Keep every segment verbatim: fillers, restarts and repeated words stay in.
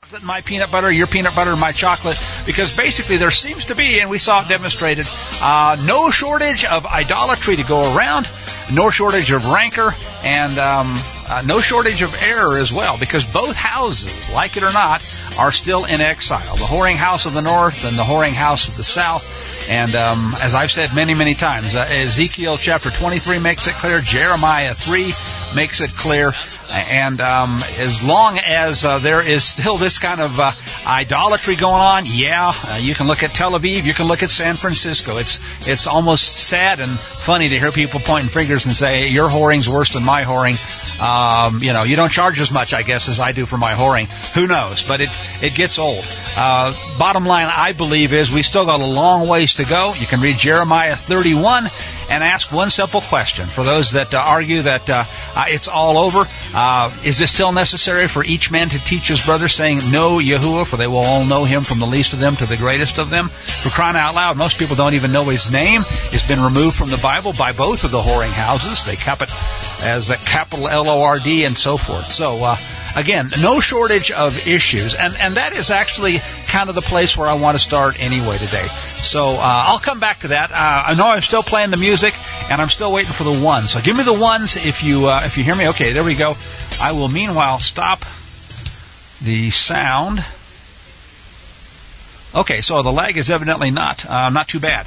My peanut butter, your peanut butter, my chocolate, because basically there seems to be, and we saw it demonstrated, uh, no shortage of idolatry to go around, no shortage of rancor, and um, uh, no shortage of error as well, because both houses, like it or not, are still in exile. The whoring house of the north and the whoring house of the south. And um, as I've said many, many times, uh, Ezekiel chapter twenty-three makes it clear, Jeremiah three makes it clear, and um, as long as uh, there is still this kind of uh, idolatry going on, yeah, uh, you can look at Tel Aviv, you can look at San Francisco. It's it's almost sad and funny to hear people pointing fingers and say, your whoring's worse than my whoring. Um, you know, you don't charge as much, I guess, as I do for my whoring. Who knows? But it, it gets old. Uh, bottom line, I believe, is we still got a long ways to go. You can read Jeremiah thirty-one and ask one simple question. For those that uh, argue that uh, uh, it's all over, uh, is it still necessary for each man to teach his brother, saying, know Yahuwah, for they will all know him from the least of them to the greatest of them? For crying out loud, most people don't even know his name. It's been removed from the Bible by both of the whoring houses. They cap it as a capital L O R D and so forth. So, uh, again, no shortage of issues. And, and that is actually kind of the place where I want to start anyway today. So uh, I'll come back to that. Uh, I know I'm still playing the music, and I'm still waiting for the ones. So give me the ones if you uh, if you hear me. Okay, there we go. I will meanwhile stop the sound. Okay, so the lag is evidently not uh, not too bad.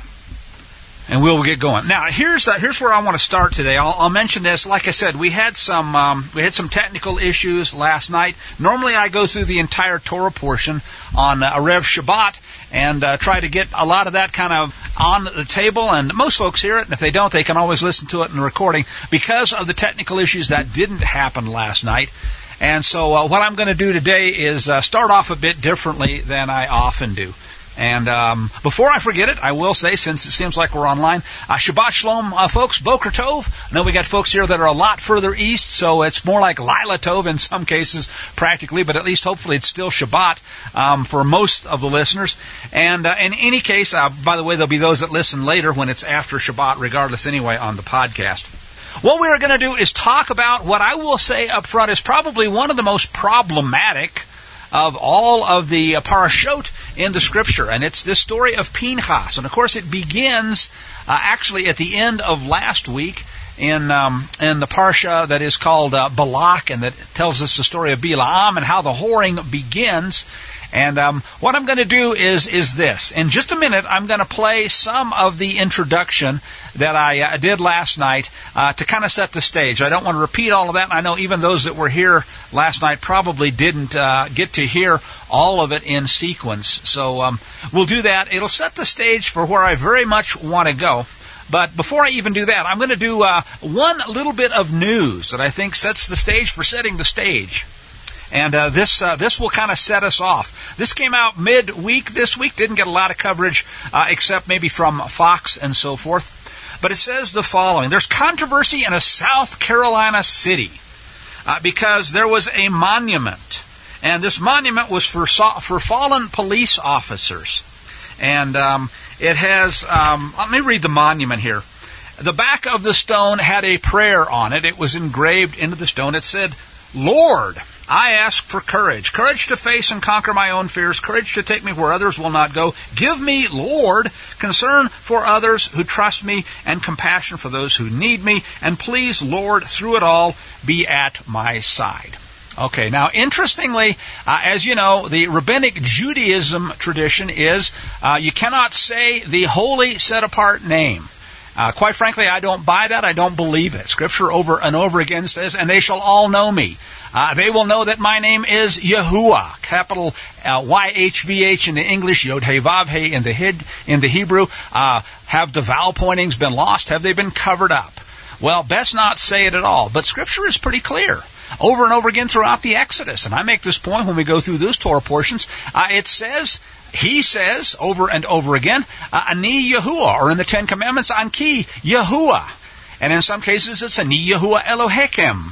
And we'll get going. Now, here's uh, here's where I want to start today. I'll, I'll mention this. Like I said, we had some um, we had some technical issues last night. Normally, I go through the entire Torah portion on uh, Erev Shabbat and uh, try to get a lot of that kind of on the table. And most folks hear it, and if they don't, they can always listen to it in the recording. Because of the technical issues, that didn't happen last night. And so uh, what I'm going to do today is uh, start off a bit differently than I often do. And um, before I forget it, I will say, since it seems like we're online, uh, Shabbat Shalom, uh, folks, Boker Tov. I know we got folks here that are a lot further east, so it's more like Lila Tov in some cases, practically, but at least hopefully it's still Shabbat um, for most of the listeners. And uh, in any case, uh, by the way, there'll be those that listen later when it's after Shabbat, regardless anyway, on the podcast. What we are going to do is talk about what I will say up front is probably one of the most problematic of all of the uh, parashot in the Scripture, and it's this story of Pinchas. And of course, it begins uh, actually at the end of last week in um, in the parsha that is called uh, Balak, and that tells us the story of Bilaam and how the whoring begins. And um, what I'm going to do is is this. In just a minute, I'm going to play some of the introduction that I uh, did last night uh, to kind of set the stage. I don't want to repeat all of that. I know even those that were here last night probably didn't uh, get to hear all of it in sequence. So um, we'll do that. It'll set the stage for where I very much want to go. But before I even do that, I'm going to do uh, one little bit of news that I think sets the stage for setting the stage. And uh, this uh, this will kind of set us off. This came out midweek this week. Didn't get a lot of coverage uh, except maybe from Fox and so forth. But it says the following. There's controversy in a South Carolina city uh, because there was a monument. And this monument was for for fallen police officers. And um, it has, um, let me read the monument here. The back of the stone had a prayer on it. It was engraved into the stone. It said, Lord, I ask for courage, courage to face and conquer my own fears, courage to take me where others will not go. Give me, Lord, concern for others who trust me and compassion for those who need me. And please, Lord, through it all, be at my side. Okay, now interestingly, uh, as you know, the Rabbinic Judaism tradition is uh, you cannot say the holy set-apart name. Uh, quite frankly, I don't buy that. I don't believe it. Scripture over and over again says, and they shall all know me. Uh, they will know that my name is Yahuwah, capital uh, Y H V H in the English, Yod He Vav He in the, Hid, in the Hebrew. Uh, have the vowel pointings been lost? Have they been covered up? Well, best not say it at all. But Scripture is pretty clear. Over and over again throughout the Exodus. And I make this point when we go through those Torah portions. Uh, it says, he says, over and over again, uh, Ani Yahuwah, or in the Ten Commandments, Anki Yahuwah. And in some cases, it's Ani Yahuwah Elohechem.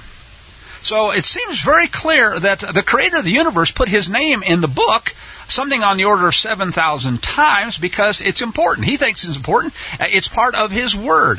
So it seems very clear that the Creator of the universe put His name in the book, something on the order of seven thousand times, because it's important. He thinks it's important. It's part of His Word.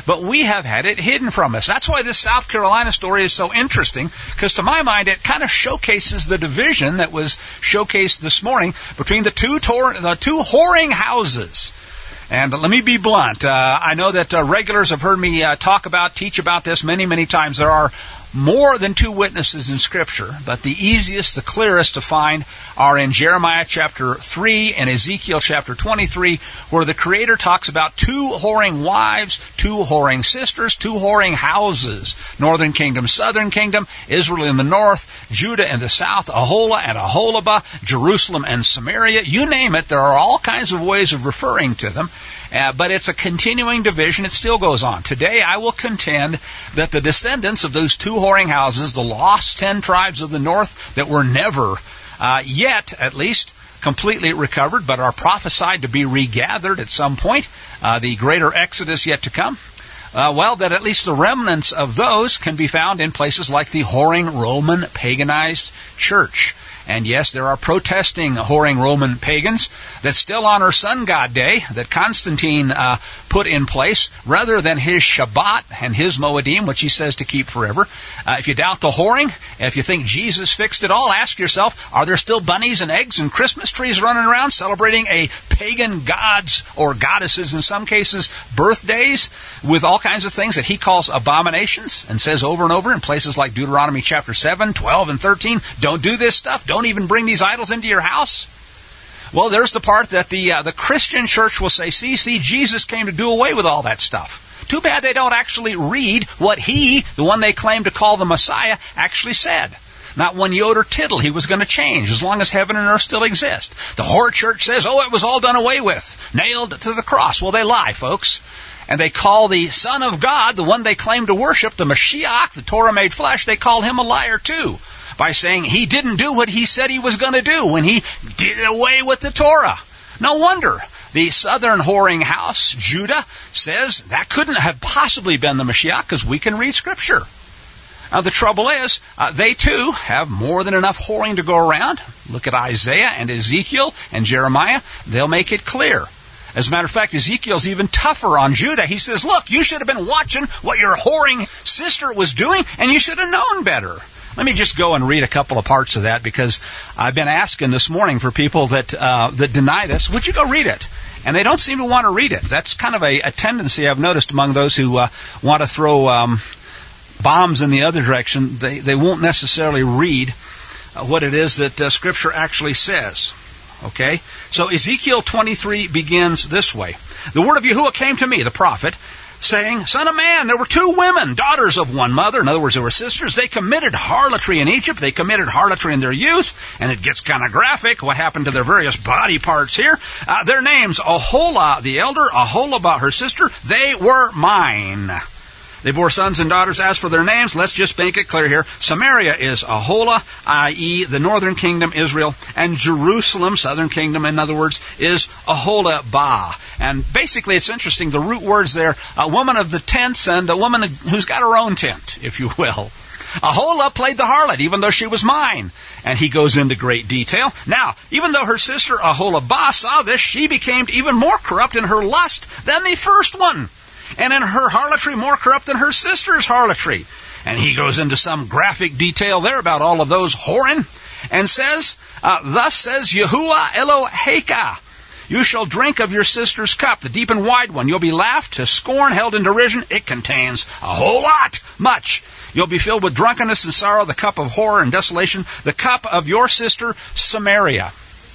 but we have had it hidden from us. That's why this South Carolina story is so interesting, because to my mind it kind of showcases the division that was showcased this morning between the two, tor- the two whoring houses. And let me be blunt. Uh, I know that uh, regulars have heard me uh, talk about, teach about this many, many times. There are more than two witnesses in Scripture, but the easiest, the clearest to find are in Jeremiah chapter three and Ezekiel chapter twenty-three, where the Creator talks about two whoring wives, two whoring sisters, two whoring houses. Northern kingdom, southern kingdom, Israel in the north, Judah in the south, Aholah and Aholibah, Jerusalem and Samaria. You name it, there are all kinds of ways of referring to them. Uh, but it's a continuing division. It still goes on. Today I will contend that the descendants of those two whoring houses, the lost ten tribes of the north that were never uh, yet, at least, completely recovered, but are prophesied to be regathered at some point, uh, the greater exodus yet to come, uh, well, that at least the remnants of those can be found in places like the whoring Roman paganized church. And yes, there are protesting whoring Roman pagans that still honor Sun God Day that Constantine uh, put in place rather than his Shabbat and his Moedim, which he says to keep forever. Uh, if you doubt the whoring, if you think Jesus fixed it all, ask yourself, are there still bunnies and eggs and Christmas trees running around celebrating a pagan god's or goddesses, in some cases, birthdays with all kinds of things that he calls abominations and says over and over in places like Deuteronomy chapter seven, twelve, and thirteen, don't do this stuff, don't even bring these idols into your house? Well, there's the part that the uh, the Christian church will say, see, see, Jesus came to do away with all that stuff. Too bad they don't actually read what he, the one they claim to call the Messiah, actually said. Not one jot or tittle he was going to change as long as heaven and earth still exist. The whore church says, oh, it was all done away with, nailed to the cross. Well, they lie, folks. And they call the Son of God, the one they claim to worship, the Mashiach, the Torah made flesh, they call him a liar too, by saying he didn't do what he said he was going to do when he did away with the Torah. No wonder the southern whoring house, Judah, says that couldn't have possibly been the Mashiach because we can read Scripture. Now the trouble is, uh, they too have more than enough whoring to go around. Look at Isaiah and Ezekiel and Jeremiah. They'll make it clear. As a matter of fact, Ezekiel's even tougher on Judah. He says, look, you should have been watching what your whoring sister was doing, and you should have known better. Let me just go and read a couple of parts of that, because I've been asking this morning for people that uh, that deny this, would you go read it? And they don't seem to want to read it. That's kind of a, a tendency I've noticed among those who uh, want to throw um, bombs in the other direction. They, they won't necessarily read uh, what it is that uh, Scripture actually says. Okay? So Ezekiel twenty-three begins this way. The word of Yahuwah came to me, the prophet, saying, Son of man, there were two women, daughters of one mother. In other words, they were sisters. They committed harlotry in Egypt. They committed harlotry in their youth. And it gets kind of graphic what happened to their various body parts here. Uh, their names, Aholah the elder, Aholibah her sister, they were mine. They bore sons and daughters. As for their names, let's just make it clear here. Samaria is Aholah, that is the northern kingdom, Israel, and Jerusalem, southern kingdom, in other words, is Aholibah. And basically, it's interesting, the root words there, a woman of the tents and a woman who's got her own tent, if you will. Aholah played the harlot, even though she was mine. And he goes into great detail. Now, even though her sister Aholibah saw this, she became even more corrupt in her lust than the first one. And in her harlotry, more corrupt than her sister's harlotry. And he goes into some graphic detail there about all of those whoring, and says, uh, Thus says Yahuwah Eloheka, you shall drink of your sister's cup, the deep and wide one. You'll be laughed to scorn, held in derision. It contains a whole lot, much. You'll be filled with drunkenness and sorrow, the cup of horror and desolation, the cup of your sister Samaria.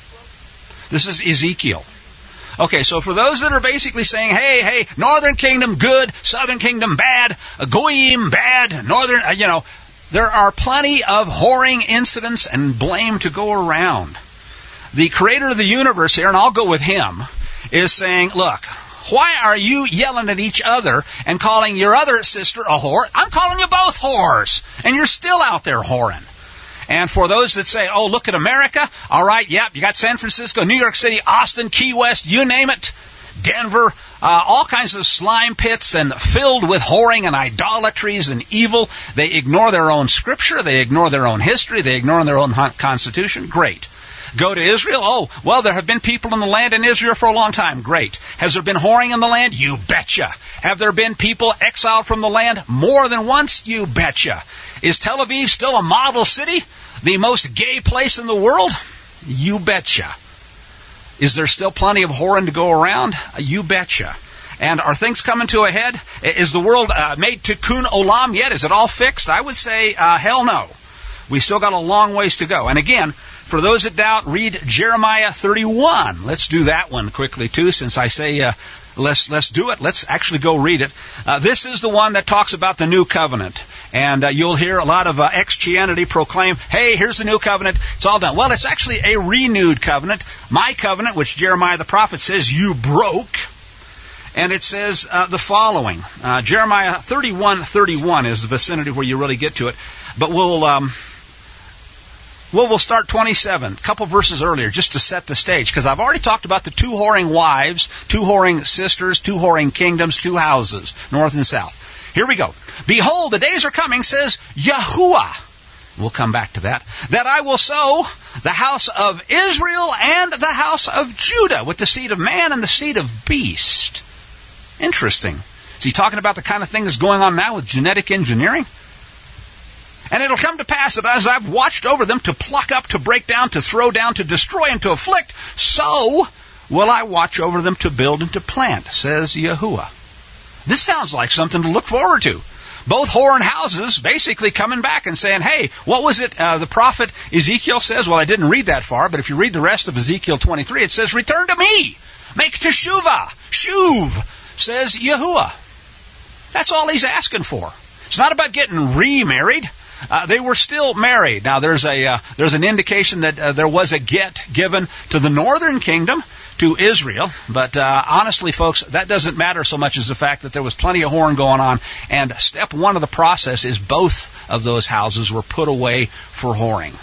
This is Ezekiel. Okay, so for those that are basically saying, hey, hey, northern kingdom good, southern kingdom bad, goyim bad, northern, uh, you know, there are plenty of whoring incidents and blame to go around. The creator of the universe here, and I'll go with him, is saying, look, why are you yelling at each other and calling your other sister a whore? I'm calling you both whores, and you're still out there whoring. And for those that say, oh, look at America, all right, yep, you got San Francisco, New York City, Austin, Key West, you name it, Denver, uh, all kinds of slime pits and filled with whoring and idolatries and evil. They ignore their own scripture, they ignore their own history, they ignore their own constitution. Great. Go to Israel? Oh, well, there have been people in the land in Israel for a long time. Great. Has there been whoring in the land? You betcha. Have there been people exiled from the land more than once? You betcha. Is Tel Aviv still a model city? The most gay place in the world? You betcha. Is there still plenty of whoring to go around? You betcha. And are things coming to a head? Is the world uh, made tikkun olam yet? Is it all fixed? I would say, uh, hell no. We still got a long ways to go. And again, for those that doubt, read Jeremiah thirty-one. Let's do that one quickly too, since I say uh, let's let's do it. Let's actually go read it. Uh, this is the one that talks about the new covenant. And uh, you'll hear a lot of uh, ex-Christianity proclaim, hey, here's the new covenant. It's all done. Well, it's actually a renewed covenant. My covenant, which Jeremiah the prophet says you broke. And it says uh, the following. Uh, Jeremiah thirty-one thirty-one is the vicinity where you really get to it. But we'll... Um, Well, we'll start twenty-seven, a couple verses earlier, just to set the stage, because I've already talked about the two whoring wives, two whoring sisters, two whoring kingdoms, two houses, north and south. Here we go. Behold, the days are coming, says Yahuwah. We'll come back to that. That I will sow the house of Israel and the house of Judah with the seed of man and the seed of beast. Interesting. Is he talking about the kind of thing that's going on now with genetic engineering? And it'll come to pass that as I've watched over them to pluck up, to break down, to throw down, to destroy, and to afflict, so will I watch over them to build and to plant, says Yahuwah. This sounds like something to look forward to. Both whoring houses basically coming back and saying, hey, what was it uh, the prophet Ezekiel says? Well, I didn't read that far, but if you read the rest of Ezekiel twenty-three, it says, return to me, make teshuvah, shuv, says Yahuwah. That's all he's asking for. It's not about getting remarried. Uh, they were still married. Now, there's a uh, there's an indication that uh, there was a get given to the northern kingdom, to Israel. But uh, honestly, folks, that doesn't matter so much as the fact that there was plenty of whoring going on. And step one of the process is both of those houses were put away for whoring.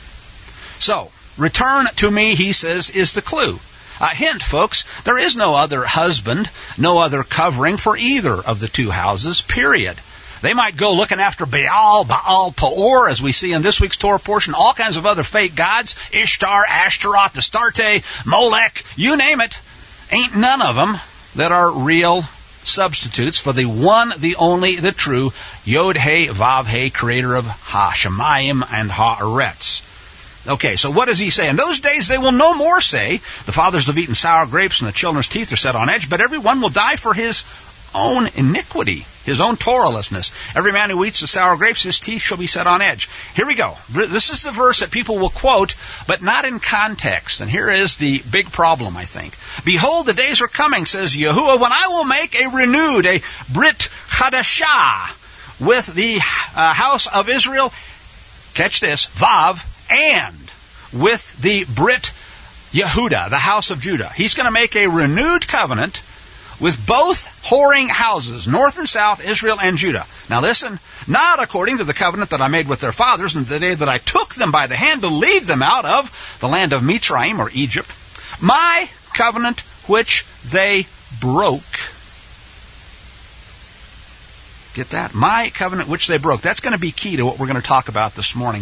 So, return to me, he says, is the clue. Uh, hint, folks, there is no other husband, no other covering for either of the two houses, period. They might go looking after Baal, Baal Peor, as we see in this week's Torah portion, all kinds of other fake gods, Ishtar, Ashtaroth, Astarte, Molech, you name it. Ain't none of them that are real substitutes for the one, the only, the true, Yod-He, Vav-He, creator of Ha-Shemayim and Ha-Eretz. Okay, so what does he say? In those days they will no more say, the fathers have eaten sour grapes and the children's teeth are set on edge, but everyone will die for his own iniquity, his own Torahlessness. Every man who eats the sour grapes, his teeth shall be set on edge. Here we go. This is the verse that people will quote, but not in context. And here is the big problem, I think. Behold, the days are coming, says Yahuwah, when I will make a renewed, a Brit Chadashah with the uh, house of Israel. Catch this, Vav, and with the Brit Yehuda, the house of Judah. He's going to make a renewed covenant with both whoring houses, north and south, Israel and Judah. Now listen, not according to the covenant that I made with their fathers in the day that I took them by the hand to lead them out of the land of Mitzrayim, or Egypt, my covenant which they broke. Get that? My covenant which they broke. That's going to be key to what we're going to talk about this morning.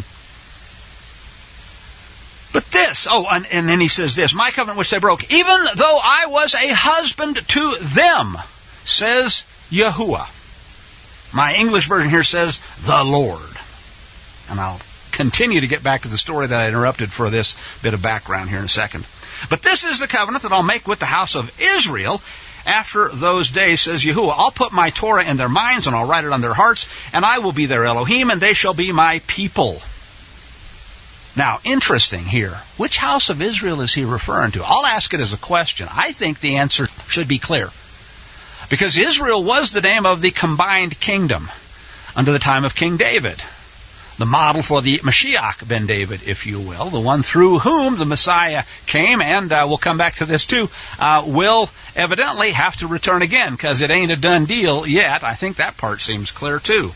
But this, oh, and, and then he says this, my covenant which they broke, even though I was a husband to them, says Yahuwah. My English version here says, the Lord. And I'll continue to get back to the story that I interrupted for this bit of background here in a second. But this is the covenant that I'll make with the house of Israel after those days, says Yahuwah. I'll put my Torah in their minds, and I'll write it on their hearts, and I will be their Elohim, and they shall be my people. Now, interesting here. Which house of Israel is he referring to? I'll ask it as a question. I think the answer should be clear. Because Israel was the name of the combined kingdom under the time of King David. The model for the Mashiach ben David, if you will, the one through whom the Messiah came, and uh, we'll come back to this too, uh, will evidently have to return again, because it ain't a done deal yet. I think that part seems clear too.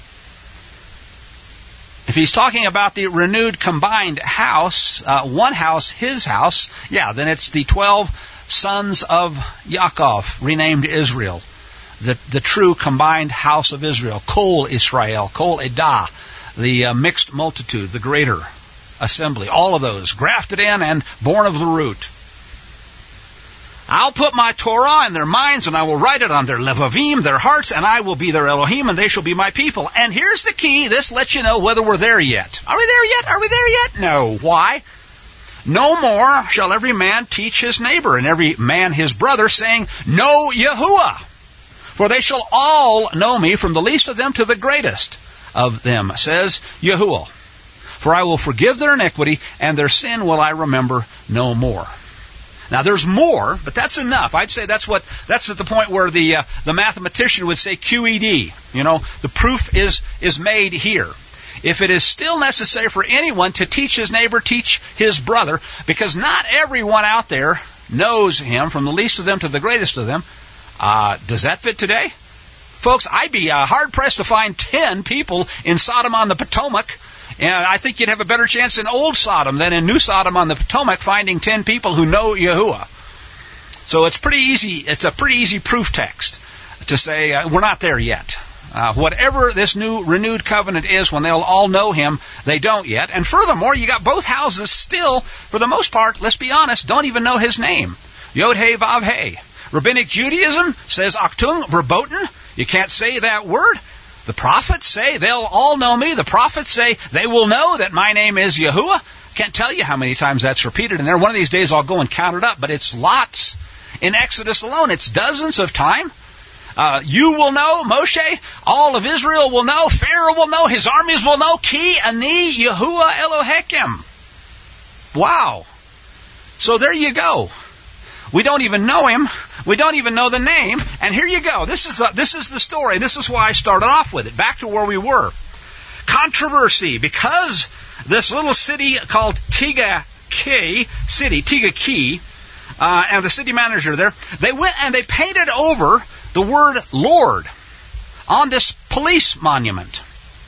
If he's talking about the renewed combined house, uh, one house, his house, yeah, then it's the twelve sons of Yaakov, renamed Israel. The, the true combined house of Israel. Kol Israel, Kol Edah, the uh, mixed multitude, the greater assembly. All of those, grafted in and born of the root. I'll put my Torah in their minds, and I will write it on their levavim, their hearts, and I will be their Elohim, and they shall be my people. And here's the key. This lets you know whether we're there yet. Are we there yet? Are we there yet? No. Why? No more shall every man teach his neighbor, and every man his brother, saying, Know Yahuwah. For they shall all know me, from the least of them to the greatest of them, says Yahuwah. For I will forgive their iniquity, and their sin will I remember no more. Now there's more, but that's enough. I'd say that's what that's at the point where the uh, the mathematician would say Q E D. You know, the proof is is made here. If it is still necessary for anyone to teach his neighbor, teach his brother, because not everyone out there knows him, from the least of them to the greatest of them. Uh, does that fit today? Folks, I'd be uh, hard-pressed to find ten people in Sodom on the Potomac. And I think you'd have a better chance in Old Sodom than in New Sodom on the Potomac finding ten people who know Yahuwah. So it's pretty easy. It's a pretty easy proof text to say uh, we're not there yet. Uh, whatever this new renewed covenant is, when they'll all know him, they don't yet. And furthermore, you got both houses still, for the most part, let's be honest, don't even know his name. Yod-Heh, Vav-Heh. Rabbinic Judaism says Achtung, verboten. You can't say that word. The prophets say they'll all know me. The prophets say they will know that my name is Yahuwah. Can't tell you how many times that's repeated in there. One of these days I'll go and count it up, but it's lots. In Exodus alone, it's dozens of times. Uh, you will know, Moshe, all of Israel will know, Pharaoh will know, his armies will know, Ki Ani Yahuwah Elohechem. Wow. So there you go. We don't even know him. We don't even know the name. And here you go. This is the, this is the story. This is why I started off with it. Back to where we were. Controversy. Because this little city called Tigaki, city, Tigaki, uh, and the city manager there, they went and they painted over the word Lord on this police monument.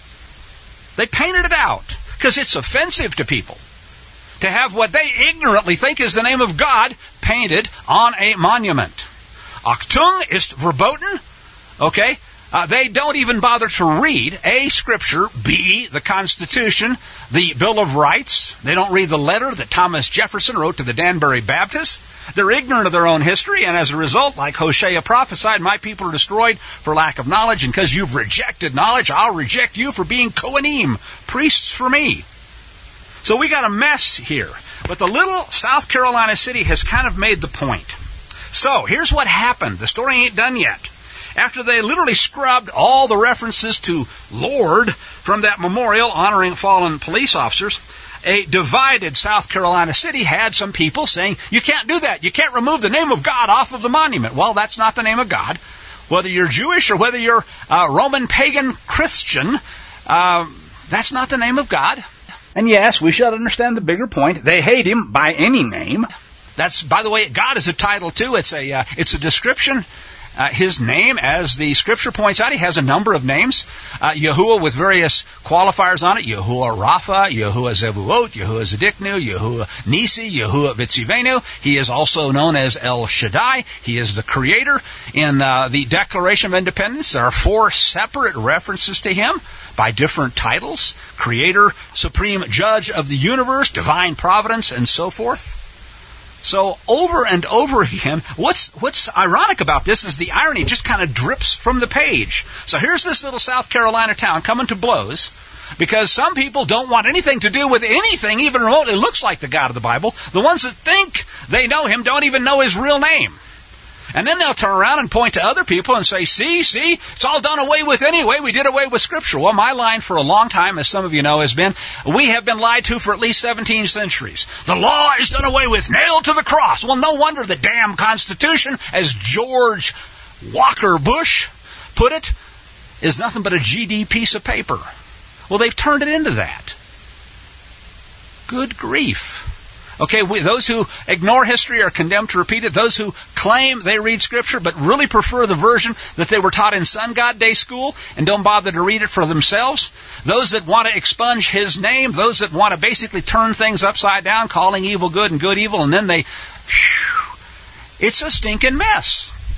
They painted it out because it's offensive to people to have what they ignorantly think is the name of God painted on a monument. Achtung ist verboten. Okay? Uh, they don't even bother to read A, Scripture, B, the Constitution, the Bill of Rights. They don't read the letter that Thomas Jefferson wrote to the Danbury Baptists. They're ignorant of their own history, and as a result, like Hosea prophesied, my people are destroyed for lack of knowledge, and because you've rejected knowledge, I'll reject you for being Kohanim, priests for me. So we got a mess here. But the little South Carolina city has kind of made the point. So here's what happened. The story ain't done yet. After they literally scrubbed all the references to Lord from that memorial honoring fallen police officers, a divided South Carolina city had some people saying, you can't do that. You can't remove the name of God off of the monument. Well, that's not the name of God. Whether you're Jewish or whether you're uh, Roman pagan Christian, uh, that's not the name of God. And yes, we should understand the bigger point. They hate him by any name. That's, by the way, God is a title too. It's a uh, it's a description. Uh, his name, as the Scripture points out, he has a number of names. Uh, Yahuwah with various qualifiers on it. Yahuwah Rapha, Yahuwah Zevuot, Yahuwah Zediknu, Yahuwah Nisi, Yahuwah Vitzivenu. He is also known as El Shaddai. He is the Creator. In uh, the Declaration of Independence, there are four separate references to him by different titles: Creator, Supreme Judge of the Universe, Divine Providence, and so forth. So over and over again, what's what's ironic about this is the irony just kind of drips from the page. So here's this little South Carolina town coming to blows because some people don't want anything to do with anything even remotely looks like the God of the Bible. The ones that think they know him don't even know his real name. And then they'll turn around and point to other people and say, see, see, it's all done away with anyway. We did away with Scripture. Well, my line for a long time, as some of you know, has been, we have been lied to for at least seventeen centuries. The law is done away with, nailed to the cross. Well, no wonder the damn Constitution, as George Walker Bush put it, is nothing but a G D piece of paper. Well, they've turned it into that. Good grief. Okay, we, those who ignore history are condemned to repeat it. Those who claim they read Scripture but really prefer the version that they were taught in Sun God Day School and don't bother to read it for themselves. Those that want to expunge his name. Those that want to basically turn things upside down, calling evil good and good evil, and then they... Whew, it's a stinking mess.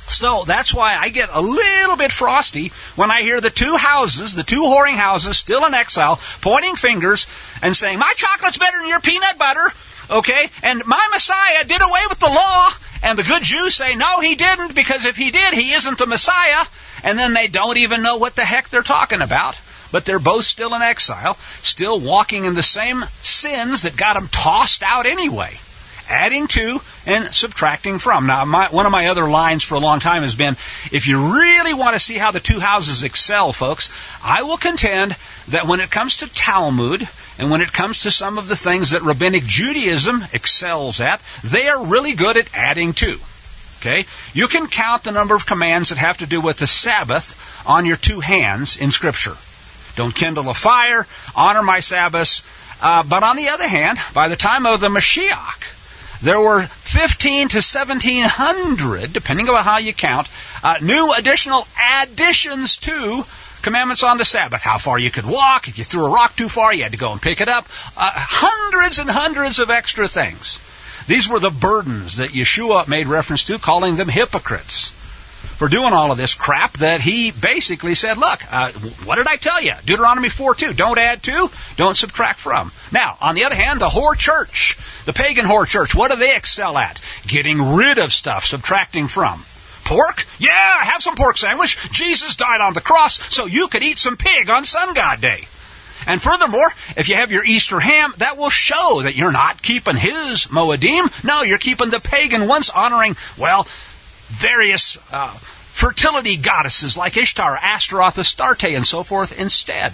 So that's why I get a little bit frosty when I hear the two houses, the two whoring houses, still in exile, pointing fingers and saying, my chocolate's better than your peanut butter, okay? And my Messiah did away with the law. And the good Jews say, no, he didn't, because if he did, he isn't the Messiah. And then they don't even know what the heck they're talking about. But they're both still in exile, still walking in the same sins that got them tossed out anyway. Adding to and subtracting from. Now, my, one of my other lines for a long time has been, if you really want to see how the two houses excel, folks, I will contend that when it comes to Talmud and when it comes to some of the things that Rabbinic Judaism excels at, they are really good at adding to. Okay? You can count the number of commands that have to do with the Sabbath on your two hands in Scripture. Don't kindle a fire, honor my Sabbaths. Uh, but on the other hand, by the time of the Mashiach, there were fifteen to seventeen hundred, depending on how you count, uh, new additional additions to commandments on the Sabbath. How far you could walk. If you threw a rock too far, you had to go and pick it up. Uh, hundreds and hundreds of extra things. These were the burdens that Yeshua made reference to, calling them hypocrites for doing all of this crap that he basically said, look, uh, what did I tell you? Deuteronomy four two, don't add to, don't subtract from. Now, on the other hand, the whore church, the pagan whore church, what do they excel at? Getting rid of stuff, subtracting from. Pork? Yeah, have some pork sandwich. Jesus died on the cross so you could eat some pig on Sun God Day. And furthermore, if you have your Easter ham, that will show that you're not keeping his Moedim. No, you're keeping the pagan ones, honoring, well, various uh, fertility goddesses like Ishtar, Astaroth, Astarte, and so forth instead.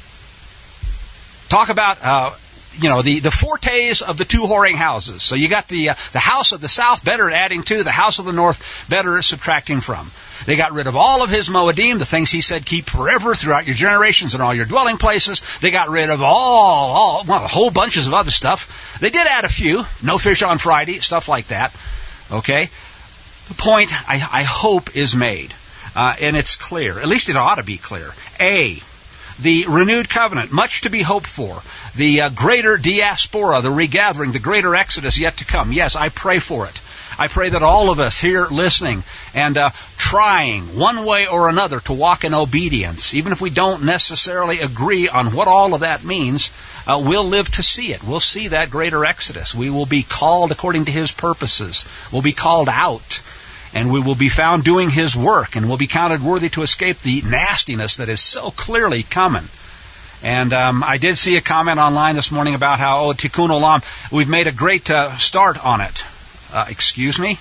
Talk about, uh, you know, the, the fortes of the two whoring houses. So you got the uh, the house of the south, better at adding to, the house of the north, better at subtracting from. They got rid of all of his Moedim, the things he said keep forever throughout your generations and all your dwelling places. They got rid of all, all well, whole bunches of other stuff. They did add a few, no fish on Friday, stuff like that. Okay? The point, I, I hope, is made. Uh, and it's clear. At least it ought to be clear. A, the renewed covenant, much to be hoped for. The uh, greater diaspora, the regathering, the greater exodus yet to come. Yes, I pray for it. I pray that all of us here listening and uh, trying one way or another to walk in obedience, even if we don't necessarily agree on what all of that means, uh, we'll live to see it. We'll see that greater exodus. We will be called according to his purposes. We'll be called out, and we will be found doing his work, and we'll be counted worthy to escape the nastiness that is so clearly coming. And um, I did see a comment online this morning about how, oh, Tikkun Olam, we've made a great uh, start on it. Uh, excuse me?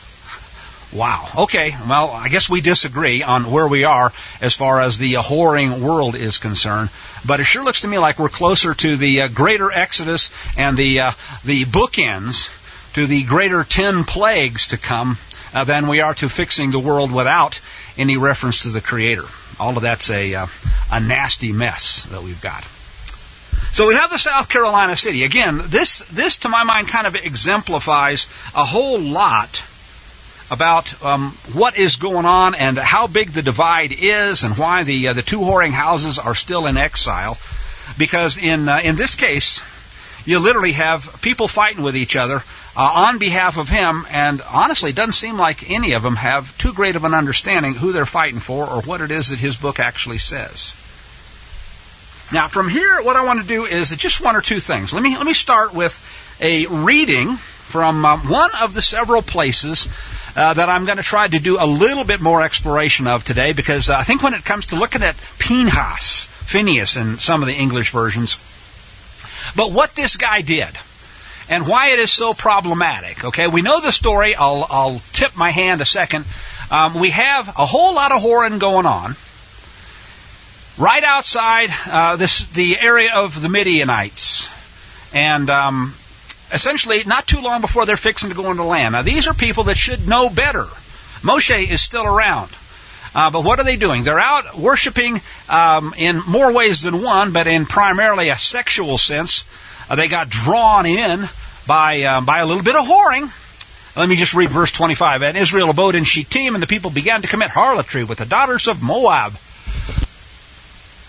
Wow. Okay. Well, I guess we disagree on where we are as far as the uh, whoring world is concerned. But it sure looks to me like we're closer to the uh, greater exodus and the uh, the bookends to the greater ten plagues to come uh, than we are to fixing the world without any reference to the Creator. All of that's a uh, a nasty mess that we've got. So we have the South Carolina city. Again, this, this to my mind kind of exemplifies a whole lot about um, what is going on and how big the divide is and why the uh, the two whoring houses are still in exile. Because in uh, in this case, you literally have people fighting with each other uh, on behalf of him, and honestly, it doesn't seem like any of them have too great of an understanding who they're fighting for or what it is that his book actually says. Now, from here, what I want to do is just one or two things. Let me let me start with a reading from um, one of the several places uh, that I'm going to try to do a little bit more exploration of today, because uh, I think when it comes to looking at Pinchas, Phineas in some of the English versions, but what this guy did and why it is so problematic. Okay, we know the story. I'll, I'll tip my hand a second. Um, we have a whole lot of whoring going on right outside uh, this the area of the Midianites, and um, essentially not too long before they're fixing to go into the land. Now, these are people that should know better. Moshe is still around, uh, but what are they doing? They're out worshiping um, in more ways than one, but in primarily a sexual sense. Uh, they got drawn in by uh, by a little bit of whoring. Let me just read verse twenty-five. And Israel abode in Shittim, and the people began to commit harlotry with the daughters of Moab.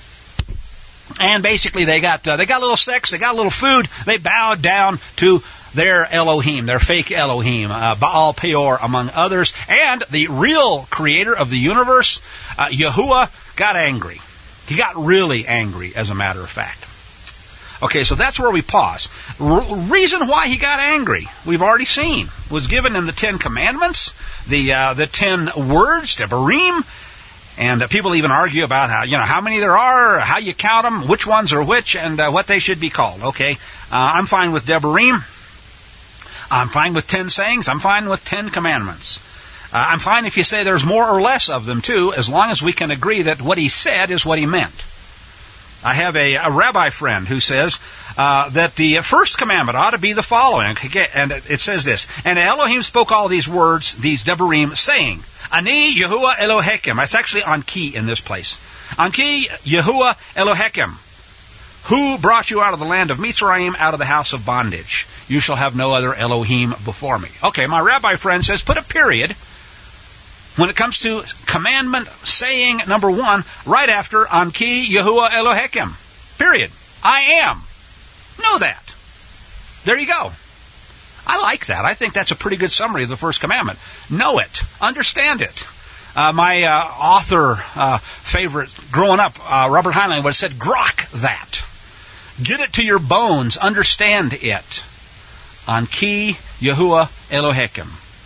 And basically, they got uh, they got a little sex, they got a little food, they bowed down to their Elohim, their fake Elohim, uh, Baal Peor, among others. And the real creator of the universe, uh, Yahuwah, got angry. He got really angry, as a matter of fact. Okay, so that's where we pause. R- reason why he got angry, we've already seen, was given in the Ten Commandments, the uh, the Ten Words, Devarim, and uh, people even argue about how you know how many there are, how you count them, which ones are which, and uh, what they should be called. Okay, uh, I'm fine with Devarim. I'm fine with ten sayings. I'm fine with ten commandments. Uh, I'm fine if you say there's more or less of them too, as long as we can agree that what he said is what he meant. I have a, a rabbi friend who says uh, that the first commandment ought to be the following. And it says this, and Elohim spoke all these words, these Devarim, saying, Ani Yahuwah Elohechem. That's actually Anki in this place. Anki Yahuwah Elohechem, who brought you out of the land of Mitzrayim, out of the house of bondage. You shall have no other Elohim before me. Okay, my rabbi friend says, put a period when it comes to commandment saying number one, right after Anki Yahuwah Elohechem. Period. I am. Know that. There you go. I like that. I think that's a pretty good summary of the first commandment. Know it. Understand it. Uh, my uh, author uh, favorite growing up, uh, Robert Heinlein, would have said, grok that. Get it to your bones. Understand it. Anki Yahuwah Elohechem.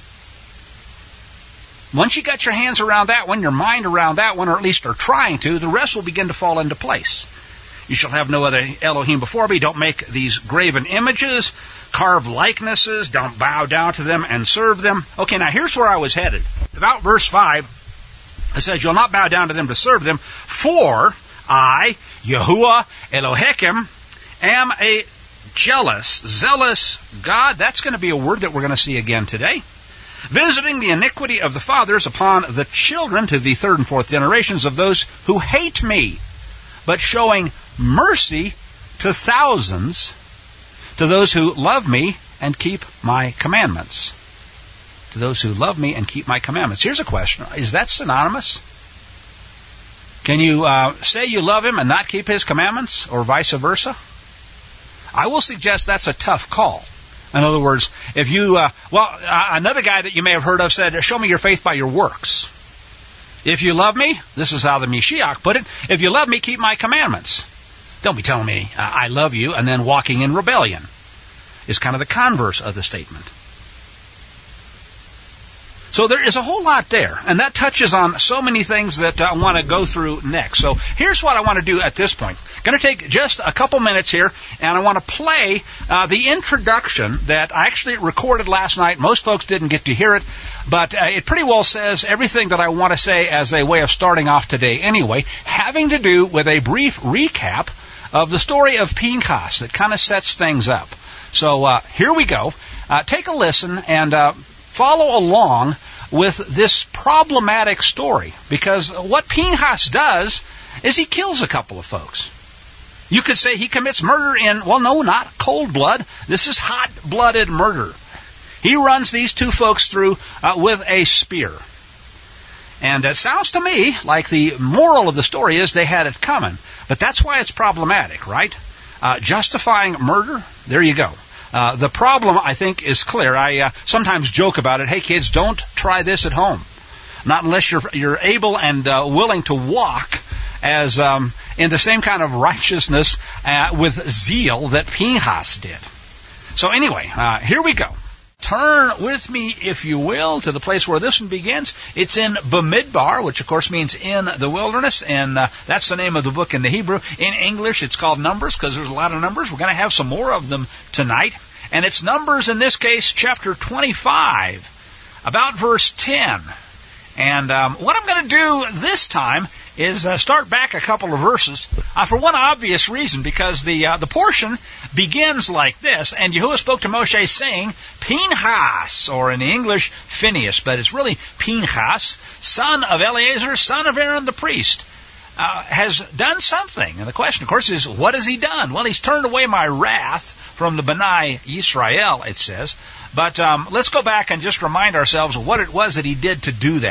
Once you got your hands around that one, your mind around that one, or at least are trying to, the rest will begin to fall into place. You shall have no other Elohim before me. Don't make these graven images, carve likenesses. Don't bow down to them and serve them. Okay, now here's where I was headed. About verse five, it says, you'll not bow down to them to serve them, for I, Yahuwah Elohechem, am a jealous, zealous God. That's going to be a word that we're going to see again today. Visiting the iniquity of the fathers upon the children to the third and fourth generations of those who hate me, but showing mercy to thousands, to those who love me and keep my commandments. To those who love me and keep my commandments. Here's a question. Is that synonymous? Can you uh, say you love him and not keep his commandments, or vice versa? I will suggest that's a tough call. In other words, if you, uh, well, uh, another guy that you may have heard of said, show me your faith by your works. If you love me, this is how the Mashiach put it, if you love me, keep my commandments. Don't be telling me, uh, I love you, and then walking in rebellion. Is kind of the converse of the statement. So there is a whole lot there, and that touches on so many things that I want to go through next. So here's what I want to do at this point. Going to take just a couple minutes here, and I want to play uh, the introduction that I actually recorded last night. Most folks didn't get to hear it, but uh, it pretty well says everything that I want to say as a way of starting off today anyway, having to do with a brief recap of the story of Pinchas that kind of sets things up. So uh, here we go. Uh, take a listen and uh, follow along with this problematic story, because what Pinchas does is he kills a couple of folks. You could say he commits murder in, well, no, not cold blood. This is hot-blooded murder. He runs these two folks through uh, with a spear. And it sounds to me like the moral of the story is they had it coming. But that's why it's problematic, right? Uh, justifying murder, there you go. Uh, the problem, I think, is clear. I uh, sometimes joke about it. Hey, kids, don't try this at home. Not unless you're you're able and uh, willing to walk as um, in the same kind of righteousness uh, with zeal that Pinchas did. So anyway, uh, here we go. Turn with me, if you will, to the place where this one begins. It's in Bamidbar, which of course means in the wilderness, and uh, that's the name of the book in the Hebrew. In English, it's called Numbers, because there's a lot of numbers. We're going to have some more of them tonight. And it's Numbers, in this case, chapter twenty-five, about verse ten. And um, what I'm going to do this time is uh, start back a couple of verses uh, for one obvious reason, because the uh, the portion begins like this, and Yahuwah spoke to Moshe saying, Pinchas, or in English, Phineas, but it's really Pinchas, son of Eleazar, son of Aaron the priest, uh, has done something. And the question, of course, is, what has he done? Well, he's turned away my wrath from the B'nai Yisrael, it says. But um, let's go back and just remind ourselves of what it was that he did to do that.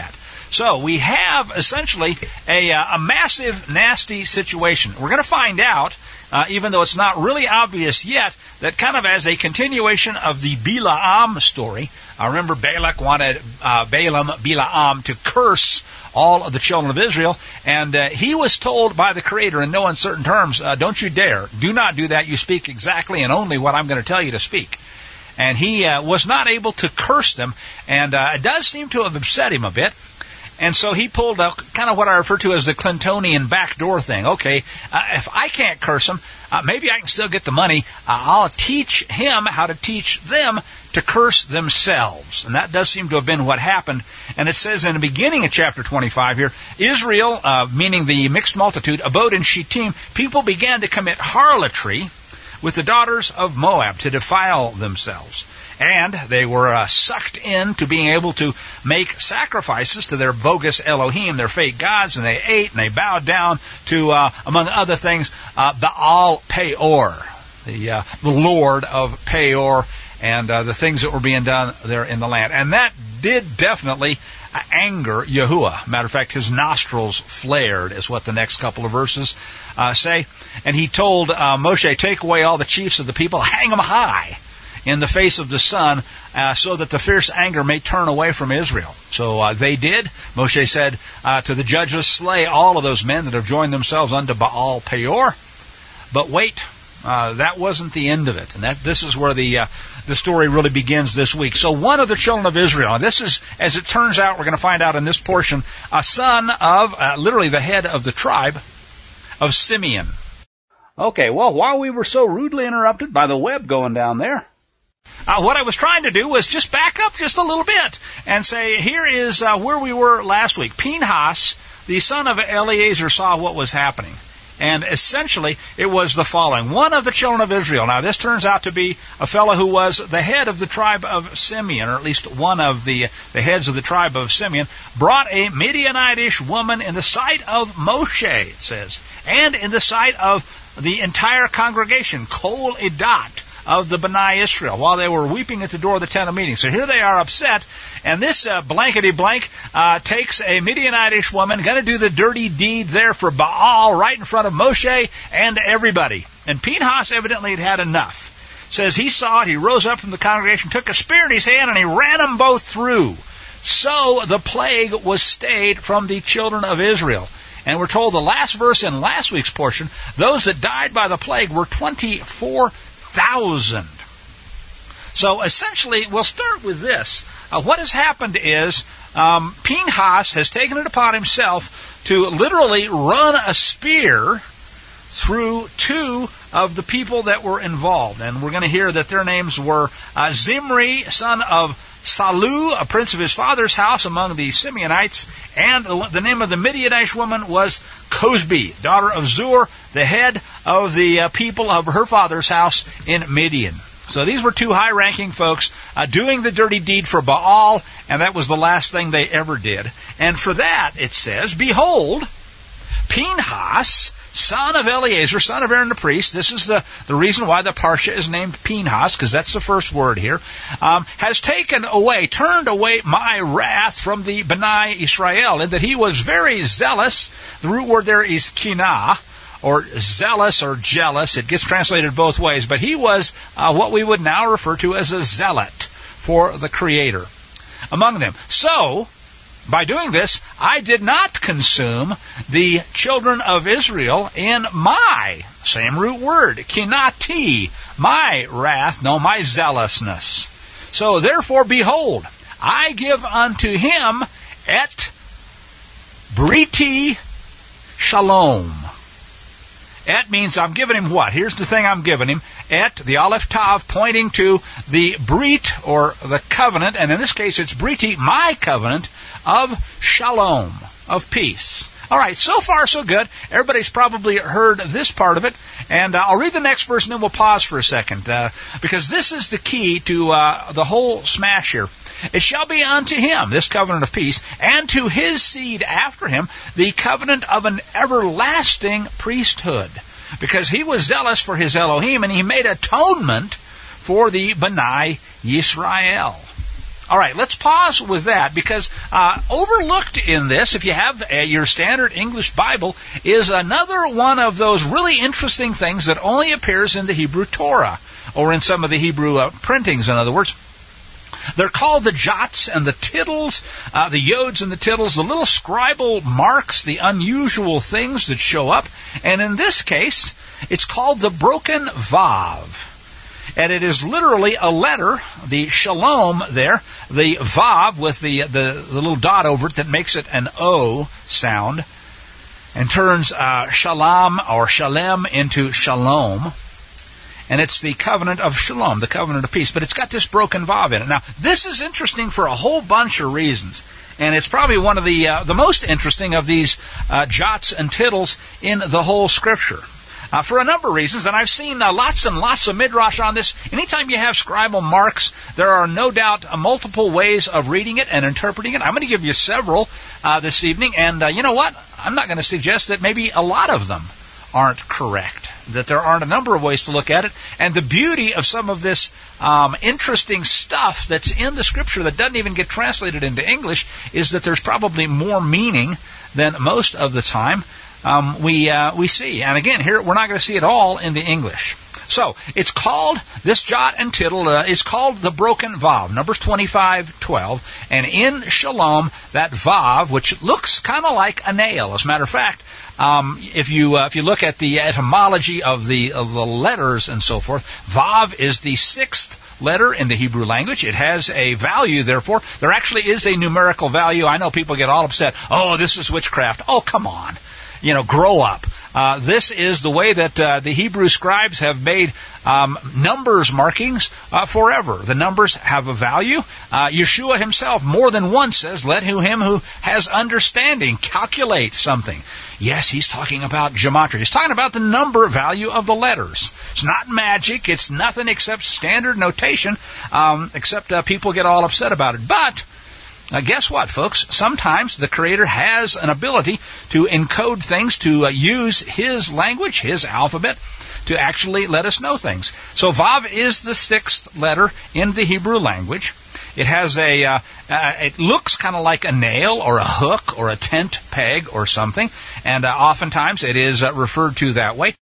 So we have essentially a, uh, a massive, nasty situation. We're going to find out, uh, even though it's not really obvious yet, that kind of as a continuation of the Bilaam story. I remember Balak wanted uh, Balaam, Bilaam to curse all of the children of Israel, and uh, he was told by the Creator in no uncertain terms, uh, don't you dare, do not do that, you speak exactly and only what I'm going to tell you to speak. And he uh, was not able to curse them, and uh, it does seem to have upset him a bit. And so he pulled out kind of what I refer to as the Clintonian backdoor thing. Okay, uh, if I can't curse them, uh, maybe I can still get the money. Uh, I'll teach him how to teach them to curse themselves. And that does seem to have been what happened. And it says in the beginning of chapter twenty-five here, Israel, uh, meaning the mixed multitude, abode in Shittim. People began to commit harlotry with the daughters of Moab to defile themselves. And they were uh, sucked into being able to make sacrifices to their bogus Elohim, their fake gods, and they ate and they bowed down to, uh, among other things, uh, Baal Peor, the uh, the Lord of Peor, and uh, the things that were being done there in the land. And that did definitely uh, anger Yahuwah. Matter of fact, his nostrils flared, is what the next couple of verses uh, say. And he told uh, Moshe, take away all the chiefs of the people, hang them high in the face of the sun, uh, so that the fierce anger may turn away from Israel. So uh, they did. Moshe said uh, to the judges, slay all of those men that have joined themselves unto Baal Peor. But wait, uh, that wasn't the end of it. And that this is where the uh, the story really begins this week. So one of the children of Israel, and this is, as it turns out, we're going to find out in this portion, a son of, uh, literally the head of the tribe of Simeon. Okay, well, while we were so rudely interrupted by the web going down there, Uh, what I was trying to do was just back up just a little bit and say, here is uh, where we were last week. Pinhas, the son of Eleazar, saw what was happening. And essentially, it was the following. One of the children of Israel, now this turns out to be a fellow who was the head of the tribe of Simeon, or at least one of the, the heads of the tribe of Simeon, brought a Midianitish woman in the sight of Moshe, it says, and in the sight of the entire congregation, Kol Edat, of the B'nai Israel, while they were weeping at the door of the tent of meeting. So here they are upset, and this uh, blankety-blank uh, takes a Midianitish woman, going to do the dirty deed there for Baal right in front of Moshe and everybody. And Pinhas evidently had had enough. Says he saw it, he rose up from the congregation, took a spear in his hand, and he ran them both through. So the plague was stayed from the children of Israel. And we're told the last verse in last week's portion, those that died by the plague were twenty-four thousand. So essentially, we'll start with this. Uh, what has happened is um, Pinhas has taken it upon himself to literally run a spear through two of the people that were involved. And we're going to hear that their names were uh, Zimri, son of Salu, a prince of his father's house among the Simeonites, and the name of the Midianitish woman was Cosbi, daughter of Zur, the head of the uh, people of her father's house in Midian. So these were two high-ranking folks uh, doing the dirty deed for Baal, and that was the last thing they ever did. And for that, it says, behold, Pinhas, son of Eleazar, son of Aaron the priest, this is the, the reason why the Parsha is named Pinhas, because that's the first word here, um, has taken away, turned away my wrath from the B'nai Israel, in that he was very zealous. The root word there is kinah, or zealous or jealous. It gets translated both ways, but he was uh, what we would now refer to as a zealot for the Creator among them. So, by doing this, I did not consume the children of Israel in my, same root word, kinati, my wrath, no, my zealousness. So therefore, behold, I give unto him et briti shalom. Et means I'm giving him what? Here's the thing I'm giving him. Et, the Aleph Tav, pointing to the Brit, or the covenant, and in this case it's Briti, my covenant, of shalom, of peace. All right, so far so good. Everybody's probably heard this part of it, and uh, I'll read the next verse and then we'll pause for a second, uh, because this is the key to uh, the whole smash here. It shall be unto him, this covenant of peace, and to his seed after him, the covenant of an everlasting priesthood. Because he was zealous for his Elohim, and he made atonement for the B'nai Yisrael. All right, let's pause with that because uh, overlooked in this, if you have uh, your standard English Bible, is another one of those really interesting things that only appears in the Hebrew Torah, or in some of the Hebrew uh, printings, in other words. They're called the jots and the tittles, uh, the yods and the tittles, the little scribal marks, the unusual things that show up. And in this case, it's called the broken vav. And it is literally a letter, the shalom there, the vav with the, the, the little dot over it that makes it an O sound, and turns uh, shalom or shalem into shalom. And it's the covenant of shalom, the covenant of peace. But it's got this broken vav in it. Now, this is interesting for a whole bunch of reasons. And it's probably one of the uh, the most interesting of these uh, jots and tittles in the whole Scripture. Uh, for a number of reasons, and I've seen uh, lots and lots of midrash on this. Anytime you have scribal marks, there are no doubt uh, multiple ways of reading it and interpreting it. I'm going to give you several uh, this evening, and uh, you know what? I'm not going to suggest that maybe a lot of them aren't correct, that there aren't a number of ways to look at it. And the beauty of some of this um, interesting stuff that's in the Scripture that doesn't even get translated into English is that there's probably more meaning than most of the time Um, we uh, we see. And again, here we're not going to see it all in the English. So it's called, this jot and tittle uh, is called the broken vav, Numbers twenty-five twelve. And in shalom, that vav, which looks kind of like a nail. As a matter of fact, um, if you uh, if you look at the etymology of the of the letters and so forth, vav is the sixth letter in the Hebrew language. It has a value, therefore. There actually is a numerical value. I know people get all upset. Oh, this is witchcraft. Oh, come on. You know, grow up. Uh, this is the way that uh, the Hebrew scribes have made um, numbers markings uh, forever. The numbers have a value. Uh, Yeshua himself more than once says, let who him who has understanding calculate something. Yes, he's talking about gematria. He's talking about the number value of the letters. It's not magic. It's nothing except standard notation, um, except uh, people get all upset about it. But Now, guess what, folks? Sometimes the Creator has an ability to encode things, to uh, use His language, His alphabet, to actually let us know things. So Vav is the sixth letter in the Hebrew language. It has a, uh, uh, it looks kind of like a nail or a hook or a tent peg or something, and uh, oftentimes it is uh, referred to that way.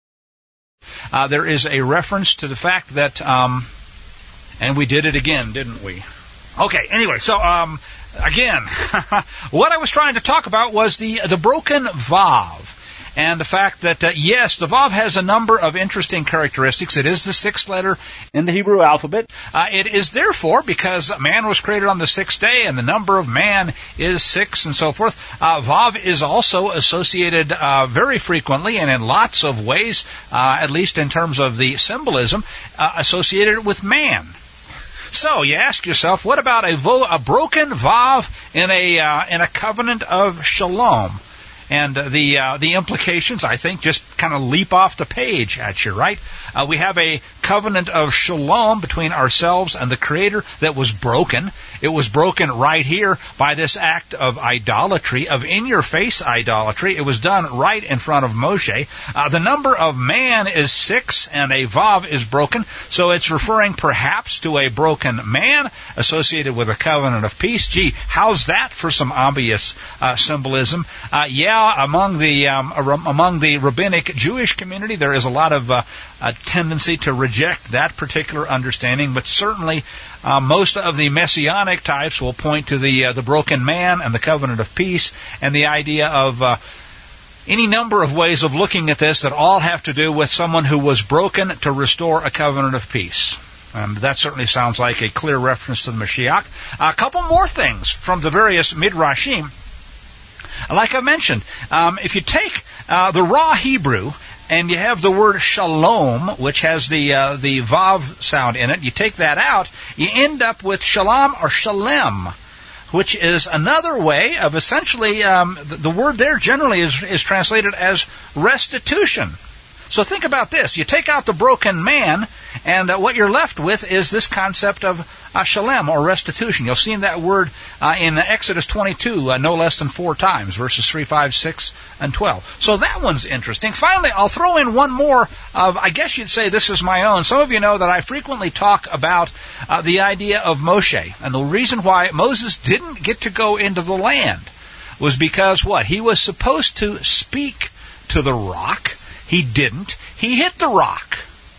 Uh, there is a reference to the fact that, um, and we did it again, didn't we? Okay, anyway, so, um, again, what I was trying to talk about was the the broken Vav. And the fact that, uh, yes, the Vav has a number of interesting characteristics. It is the sixth letter in the Hebrew alphabet. Uh, it is therefore, because man was created on the sixth day and the number of man is six and so forth, uh, Vav is also associated uh, very frequently and in lots of ways, uh, at least in terms of the symbolism, uh, associated with man. So you ask yourself, what about a, vo- a broken Vav in a uh, in a covenant of shalom? And uh, the uh, the implications, I think, just kind of leap off the page at you, right? Uh, we have a covenant of shalom between ourselves and the Creator that was broken. It was broken right here by this act of idolatry, of in-your-face idolatry. It was done right in front of Moshe. Uh, the number of man is six, and a Vav is broken, so it's referring perhaps to a broken man associated with a covenant of peace. Gee, how's that for some obvious uh, symbolism? Uh, yeah, among the um, among the rabbinic Jewish community, there is a lot of uh, a tendency to reject that particular understanding, but certainly uh, most of the messianic types will point to the uh, the broken man and the covenant of peace, and the idea of uh, any number of ways of looking at this that all have to do with someone who was broken to restore a covenant of peace. And that certainly sounds like a clear reference to the Mashiach. A couple more things from the various midrashim. Like I mentioned, um, if you take uh, the raw Hebrew and you have the word shalom, which has the uh, the vav sound in it, you take that out, you end up with shalom or shalem, which is another way of essentially, um, the, the word there generally is, is translated as restitution. So think about this. You take out the broken man, and uh, what you're left with is this concept of uh, shalem, or restitution. You'll see that word uh, in Exodus twenty-two uh, no less than four times, verses three, five, six, and twelve. So that one's interesting. Finally, I'll throw in one more of, I guess you'd say this is my own. Some of you know that I frequently talk about uh, the idea of Moshe. And the reason why Moses didn't get to go into the land was because what? He was supposed to speak to the rock. He didn't. He hit the rock.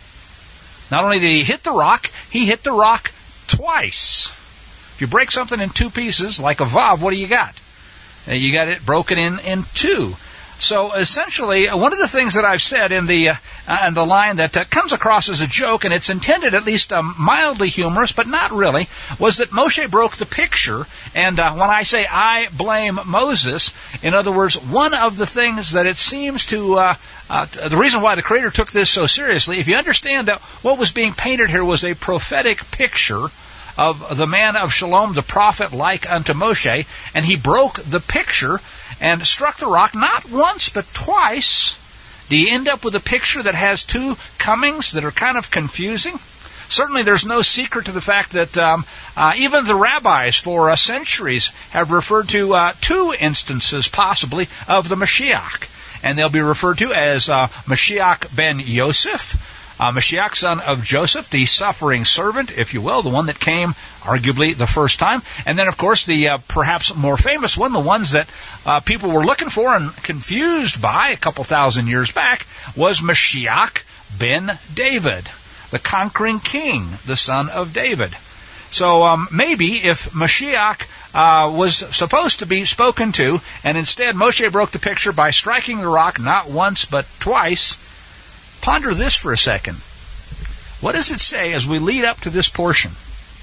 Not only did he hit the rock, he hit the rock twice. If you break something in two pieces, like a vav, what do you got? Uh, you got it broken in, in two. So essentially, one of the things that I've said in the uh, in the line that uh, comes across as a joke, and it's intended at least um, mildly humorous, but not really, was that Moshe broke the picture. And uh, when I say I blame Moses, in other words, one of the things that it seems to, uh, uh, the reason why the Creator took this so seriously, if you understand that what was being painted here was a prophetic picture of the man of Shalom, the prophet like unto Moshe, and he broke the picture and struck the rock not once but twice. Do you end up with a picture that has two comings that are kind of confusing? Certainly there's no secret to the fact that um, uh, even the rabbis for uh, centuries have referred to uh, two instances possibly of the Mashiach. And they'll be referred to as uh, Mashiach ben Yosef, Uh, Mashiach, son of Joseph, the suffering servant, if you will, the one that came arguably the first time. And then, of course, the uh, perhaps more famous one, the ones that uh, people were looking for and confused by a couple thousand years back, was Mashiach ben David, the conquering king, the son of David. So um, maybe if Mashiach uh, was supposed to be spoken to, and instead Moshe broke the picture by striking the rock not once but twice, ponder this for a second. What does it say as we lead up to this portion?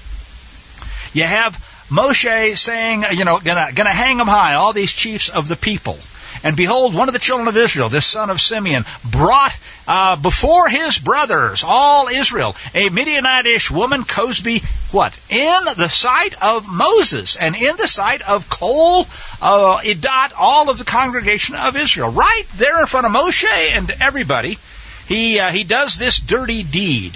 You have Moshe saying, you know, gonna, gonna hang them high, all these chiefs of the people. And behold, one of the children of Israel, this son of Simeon, brought uh, before his brothers, all Israel, a Midianitish woman, Cosby, what? In the sight of Moses, and in the sight of Kol, uh, Edat, all of the congregation of Israel. Right there in front of Moshe and everybody. He uh, he does this dirty deed.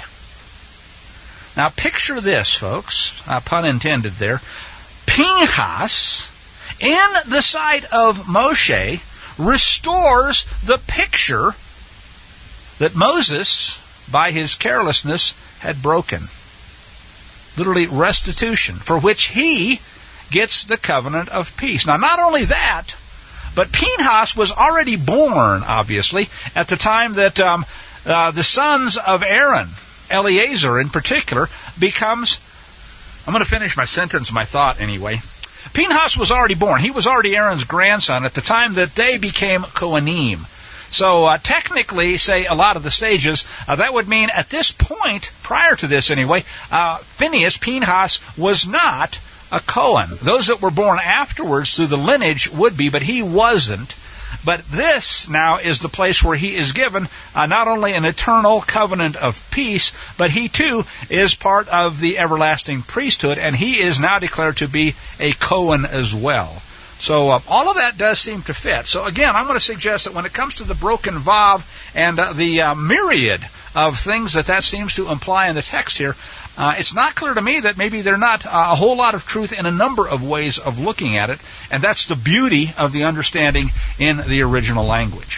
Now picture this, folks, uh, pun intended there. Pinchas, in the sight of Moshe, restores the picture that Moses, by his carelessness, had broken. Literally restitution, for which he gets the covenant of peace. Now not only that, but Pinchas was already born, obviously, at the time that um, uh, the sons of Aaron, Eleazar in particular, becomes... I'm going to finish my sentence, my thought anyway. Pinchas was already born. He was already Aaron's grandson at the time that they became Kohanim. So uh, technically, say, a lot of the stages, uh, that would mean at this point, prior to this anyway, uh, Phineas, Pinchas, was not a Cohen. Those that were born afterwards through the lineage would be, but he wasn't. But this now is the place where he is given uh, not only an eternal covenant of peace, but he too is part of the everlasting priesthood, and he is now declared to be a Cohen as well. So uh, all of that does seem to fit. So again, I'm going to suggest that when it comes to the broken vav and uh, the uh, myriad of things that that seems to imply in the text here, Uh, it's not clear to me that maybe they're not uh, a whole lot of truth in a number of ways of looking at it, and that's the beauty of the understanding in the original language.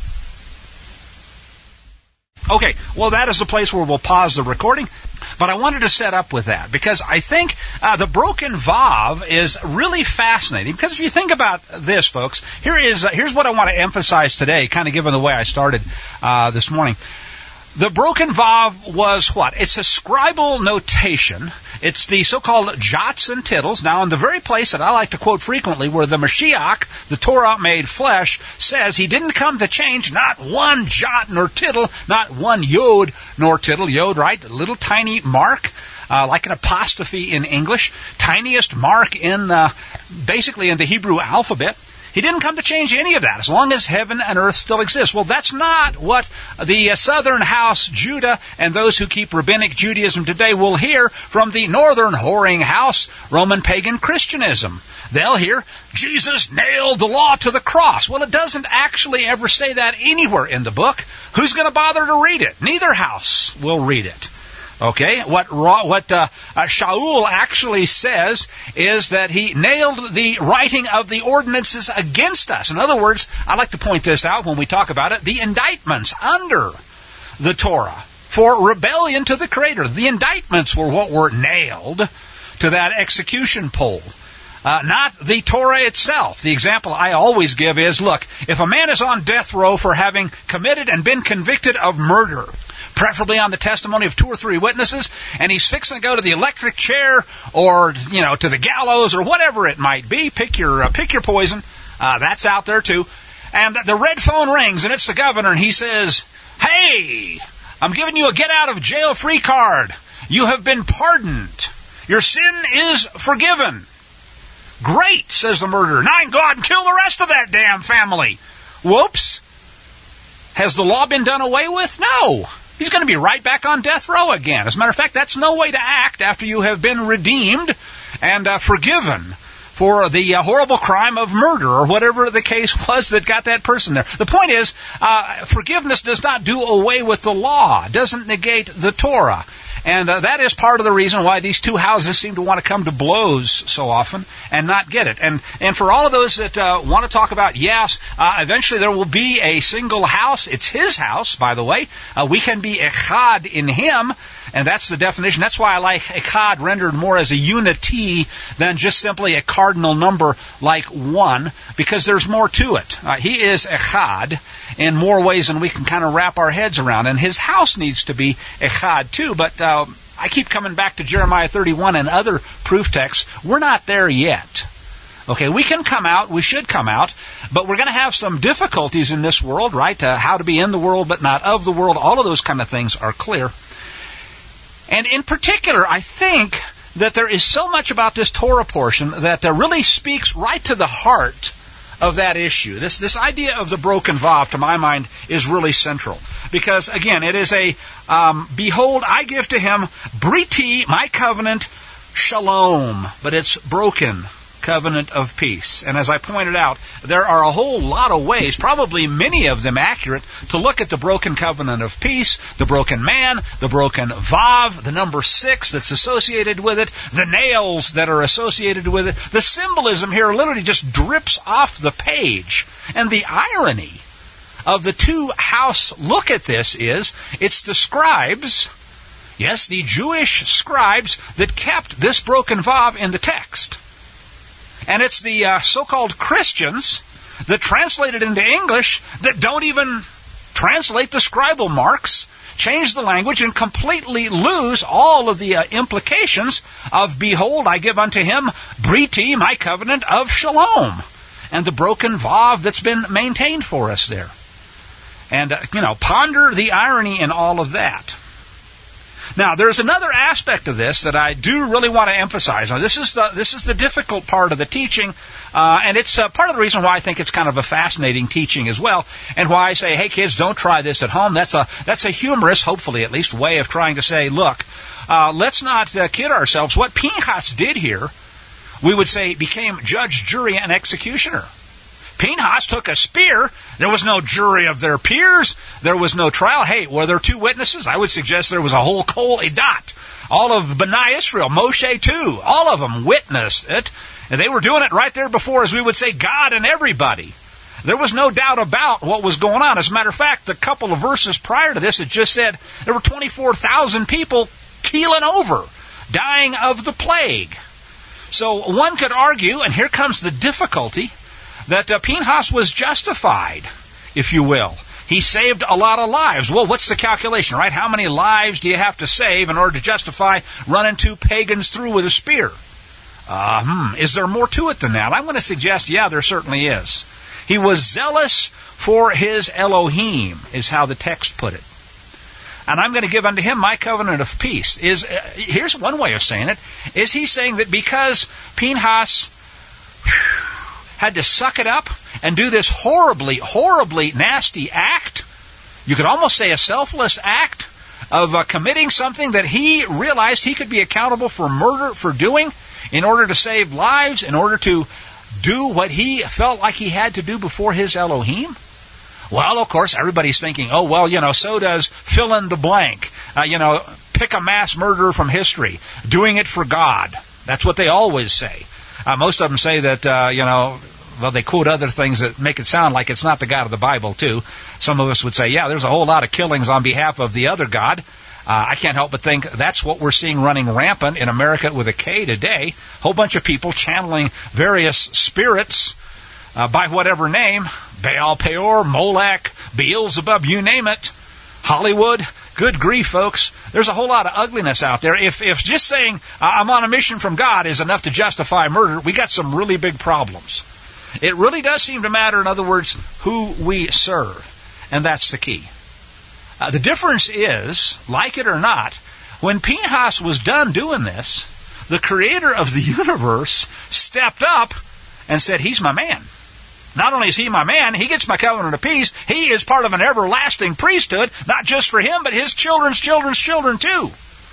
Okay, well, that is the place where we'll pause the recording, but I wanted to set up with that, because I think uh, the broken vav is really fascinating, because if you think about this, folks, here is uh, here's what I want to emphasize today, kind of given the way I started uh, this morning. The broken vav was what? It's a scribal notation. It's the so-called jots and tittles. Now, in the very place that I like to quote frequently, where the Mashiach, the Torah made flesh, says he didn't come to change not one jot nor tittle, not one yod nor tittle. Yod, right? A little tiny mark, uh, like an apostrophe in English. Tiniest mark in, uh, basically in the Hebrew alphabet. He didn't come to change any of that, as long as heaven and earth still exist. Well, that's not what the uh, southern house, Judah, and those who keep rabbinic Judaism today will hear from the northern whoring house, Roman pagan Christianism. They'll hear, Jesus nailed the law to the cross. Well, it doesn't actually ever say that anywhere in the book. Who's going to bother to read it? Neither house will read it. Okay, what what uh, uh, Shaul actually says is that he nailed the writing of the ordinances against us. In other words, I like to point this out when we talk about it, the indictments under the Torah for rebellion to the Creator. The indictments were what were nailed to that execution pole. Uh, not the Torah itself. The example I always give is, look, if a man is on death row for having committed and been convicted of murder, preferably on the testimony of two or three witnesses, and he's fixing to go to the electric chair or, you know, to the gallows or whatever it might be, pick your uh, pick your poison, uh, that's out there too, and the red phone rings, and it's the governor, and he says, hey, I'm giving you a get-out-of-jail-free card. You have been pardoned. Your sin is forgiven. Great, says the murderer. Now I can go out and kill the rest of that damn family. Whoops. Has the law been done away with? No. He's going to be right back on death row again. As a matter of fact, that's no way to act after you have been redeemed and uh, forgiven for the uh, horrible crime of murder or whatever the case was that got that person there. The point is, uh, forgiveness does not do away with the law. It doesn't negate the Torah. And uh, that is part of the reason why these two houses seem to want to come to blows so often and not get it. And and for all of those that uh, want to talk about, yes, uh, eventually there will be a single house. It's his house, by the way. Uh, we can be echad in him, and that's the definition. That's why I like echad rendered more as a unity than just simply a cardinal number like one, because there's more to it. Uh, he is echad in more ways than we can kind of wrap our heads around. And his house needs to be echad too, but uh, I keep coming back to Jeremiah thirty-one and other proof texts. We're not there yet. Okay, we can come out, we should come out, but we're going to have some difficulties in this world, right? Uh, how to be in the world but not of the world. All of those kind of things are clear. And in particular, I think that there is so much about this Torah portion that uh, really speaks right to the heart of that issue. This this idea of the broken vav, to my mind, is really central. Because, again, it is a, um, behold, I give to him briti, my covenant, shalom. But it's broken covenant of peace. And as I pointed out, there are a whole lot of ways, probably many of them accurate, to look at the broken covenant of peace, the broken man, the broken vav, the number six that's associated with it, the nails that are associated with it. The symbolism here literally just drips off the page. And the irony of the two-house look at this is, it's the scribes, yes, the Jewish scribes that kept this broken vav in the text. And it's the uh, so-called Christians that translate it into English that don't even translate the scribal marks, change the language, and completely lose all of the uh, implications of, behold, I give unto him briti, my covenant of shalom, and the broken vav that's been maintained for us there. And, uh, you know, ponder the irony in all of that. Now, there's another aspect of this that I do really want to emphasize. Now, this is the this is the difficult part of the teaching, uh, and it's uh, part of the reason why I think it's kind of a fascinating teaching as well, and why I say, hey, kids, don't try this at home. That's a that's a humorous, hopefully at least, way of trying to say, look, uh, let's not uh, kid ourselves. What Pinchas did here, we would say, became judge, jury, and executioner. Pinchas took a spear. There was no jury of their peers. There was no trial. Hey, were there two witnesses? I would suggest there was a whole kol edat. All of B'nai Israel, Moshe too, all of them witnessed it. And they were doing it right there before, as we would say, God and everybody. There was no doubt about what was going on. As a matter of fact, the couple of verses prior to this, it just said there were twenty-four thousand people keeling over, dying of the plague. So one could argue, and here comes the difficulty, that uh, Pinchas was justified, if you will. He saved a lot of lives. Well, what's the calculation, right? How many lives do you have to save in order to justify running two pagans through with a spear? Uh, hmm, is there more to it than that? I'm going to suggest, yeah, there certainly is. He was zealous for his Elohim, is how the text put it. And I'm going to give unto him my covenant of peace. Is uh, here's one way of saying it. Is he saying that because Pinchas whew, had to suck it up and do this horribly, horribly nasty act. You could almost say a selfless act of uh, committing something that he realized he could be accountable for murder for doing in order to save lives, in order to do what he felt like he had to do before his Elohim? Well, of course, everybody's thinking, oh, well, you know, so does fill in the blank. Uh, you know, pick a mass murderer from history, doing it for God. That's what they always say. Uh, most of them say that, uh, you know, well, they quote other things that make it sound like it's not the God of the Bible, too. Some of us would say, yeah, there's a whole lot of killings on behalf of the other God. Uh, I can't help but think that's what we're seeing running rampant in America with a K today. A whole bunch of people channeling various spirits uh, by whatever name. Baal Peor, Molech, Beelzebub, you name it. Hollywood. Good grief, folks. There's a whole lot of ugliness out there. If if just saying I'm on a mission from God is enough to justify murder, we got some really big problems. It really does seem to matter, in other words, who we serve. And that's the key. Uh, the difference is, like it or not, when Pinchas was done doing this, the creator of the universe stepped up and said, he's my man. Not only is he my man, he gets my covenant of peace. He is part of an everlasting priesthood, not just for him, but his children's children's children too.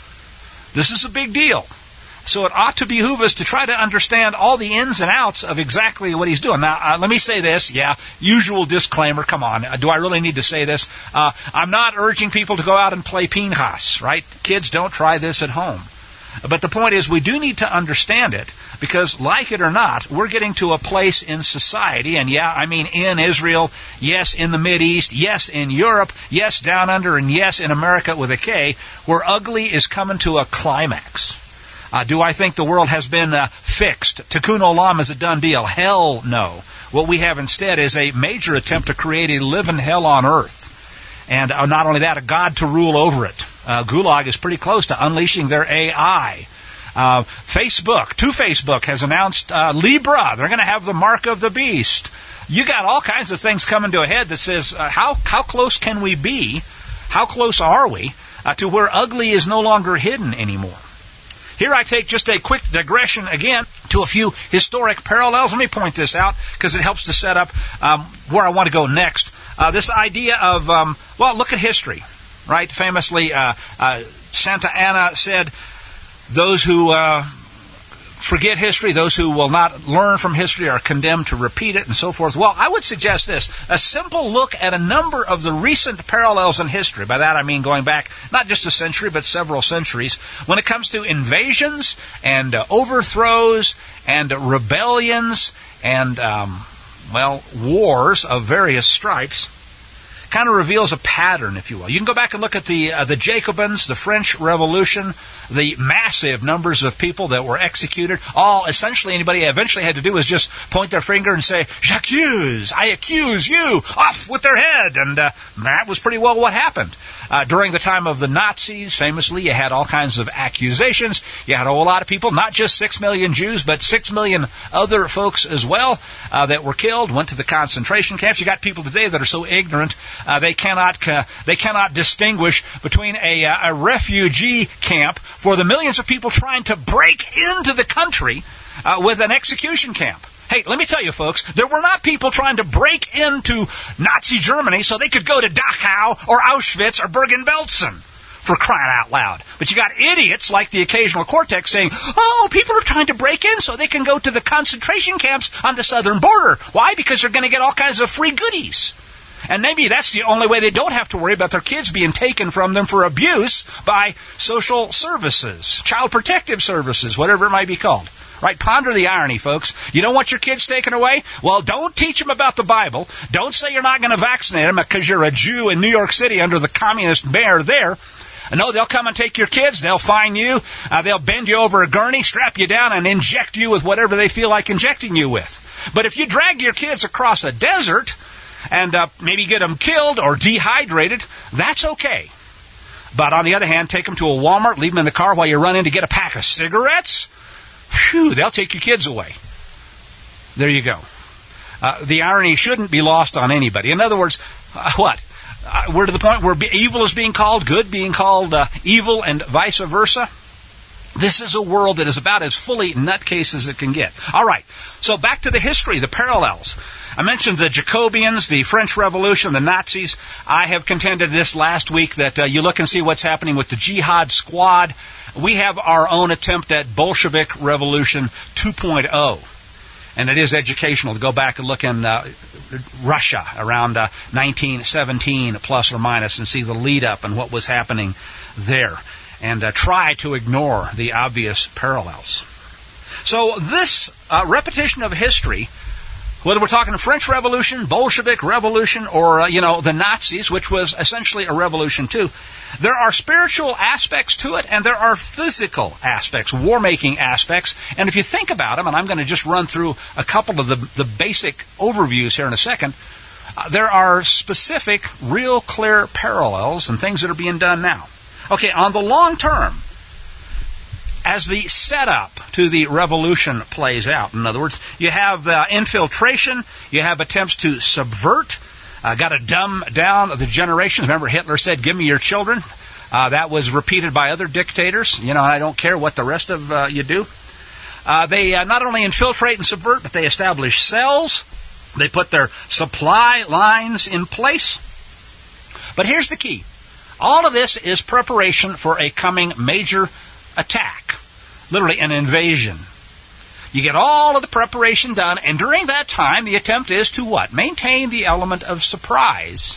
This is a big deal. So it ought to behoove us to try to understand all the ins and outs of exactly what he's doing. Now, uh, let me say this. Yeah, usual disclaimer. Come on. Do I really need to say this? Uh, I'm not urging people to go out and play Pinchas, right? Kids, don't try this at home. But the point is, we do need to understand it, because like it or not, we're getting to a place in society, and yeah, I mean in Israel, yes, in the Mideast, yes, in Europe, yes, down under, and yes, in America with a K, where ugly is coming to a climax. Uh, do I think the world has been uh, fixed? Tikkun Olam is a done deal. Hell no. What we have instead is a major attempt to create a living hell on earth. And uh, not only that, a God to rule over it. Uh, Gulag is pretty close to unleashing their A I. Uh, Facebook, to Facebook, has announced uh, Libra. They're going to have the mark of the beast. You got all kinds of things coming to a head that says, uh, how how close can we be? How close are we uh, to where ugly is no longer hidden anymore? Here I take just a quick digression again to a few historic parallels. Let me point this out because it helps to set up um, where I want to go next. Uh, this idea of, um, well, look at history, right? Famously, uh, uh, Santa Anna said, those who uh, forget history, those who will not learn from history are condemned to repeat it and so forth. Well, I would suggest this, a simple look at a number of the recent parallels in history. By that I mean going back not just a century, but several centuries. When it comes to invasions and uh, overthrows and uh, rebellions and, um, well, wars of various stripes, kind of reveals a pattern, if you will. You can go back and look at the uh, the Jacobins, the French Revolution, the massive numbers of people that were executed. All essentially anybody eventually had to do was just point their finger and say, "J'accuse, I accuse you," off with their head. And uh, that was pretty well what happened. Uh, during the time of the Nazis, famously, you had all kinds of accusations. You had a whole lot of people, not just six million Jews, but six million other folks as well uh, that were killed, went to the concentration camps. You got people today that are so ignorant uh, they cannot uh, they cannot distinguish between a, uh, a refugee camp for the millions of people trying to break into the country uh, with an execution camp. Hey, let me tell you, folks, there were not people trying to break into Nazi Germany so they could go to Dachau or Auschwitz or Bergen-Belsen, for crying out loud. But you got idiots like the occasional Cortex saying, oh, people are trying to break in so they can go to the concentration camps on the southern border. Why? Because they're going to get all kinds of free goodies. And maybe that's the only way they don't have to worry about their kids being taken from them for abuse by social services, child protective services, whatever it might be called. Right? Ponder the irony, folks. You don't want your kids taken away? Well, don't teach them about the Bible. Don't say you're not going to vaccinate them because you're a Jew in New York City under the communist mayor there. No, they'll come and take your kids. They'll fine you. Uh, they'll bend you over a gurney, strap you down, and inject you with whatever they feel like injecting you with. But if you drag your kids across a desert and uh, maybe get them killed or dehydrated, that's okay. But on the other hand, take them to a Walmart, leave them in the car while you run in to get a pack of cigarettes. Phew, they'll take your kids away. There you go. Uh, the irony shouldn't be lost on anybody. In other words, uh, what? Uh, we're to the point where be- evil is being called good, being called uh, evil, and vice versa. This is a world that is about as fully nutcase as it can get. All right, so back to the history, the parallels. I mentioned the Jacobians, the French Revolution, the Nazis. I have contended this last week that uh, you look and see what's happening with the Jihad Squad. We have our own attempt at Bolshevik Revolution two point oh. And it is educational to go back and look in uh, Russia around uh, nineteen seventeen, plus or minus, and see the lead up and what was happening there. And uh, try to ignore the obvious parallels. So this uh, repetition of history, whether we're talking French Revolution, Bolshevik Revolution, or, uh, you know, the Nazis, which was essentially a revolution too, there are spiritual aspects to it, and there are physical aspects, war-making aspects. And if you think about them, and I'm going to just run through a couple of the, the basic overviews here in a second, uh, there are specific, real clear parallels and things that are being done now. Okay, on the long term, as the setup to the revolution plays out, in other words, you have uh, infiltration, you have attempts to subvert, uh, got to dumb down the generations. Remember, Hitler said, "Give me your children." Uh, that was repeated by other dictators. You know, I don't care what the rest of uh, you do. Uh, they uh, not only infiltrate and subvert, but they establish cells. They put their supply lines in place. But here's the key. All of this is preparation for a coming major attack, literally an invasion. You get all of the preparation done, and during that time, the attempt is to what? Maintain the element of surprise.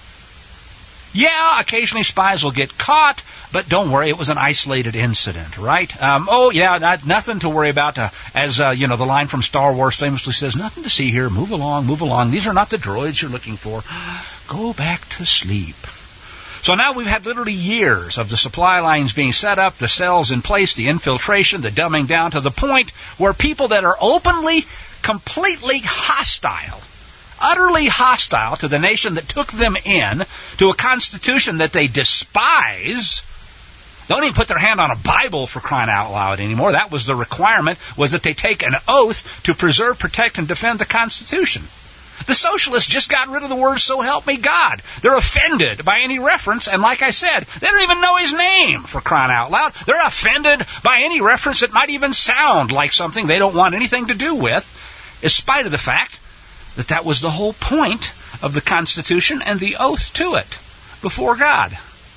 Yeah, occasionally spies will get caught, but don't worry, it was an isolated incident, right? Um, oh, yeah, not, nothing to worry about. Uh, as, uh, you know, the line from Star Wars famously says, nothing to see here. Move along, move along. These are not the droids you're looking for. Go back to sleep. So now we've had literally years of the supply lines being set up, the cells in place, the infiltration, the dumbing down, to the point where people that are openly, completely hostile, utterly hostile to the nation that took them in, to a constitution that they despise, don't even put their hand on a Bible, for crying out loud, anymore. That was the requirement, was that they take an oath to preserve, protect, and defend the Constitution. The socialists just got rid of the words, "so help me God." They're offended by any reference, and like I said, they don't even know his name, for crying out loud. They're offended by any reference that might even sound like something they don't want anything to do with, in spite of the fact that that was the whole point of the Constitution and the oath to it before God.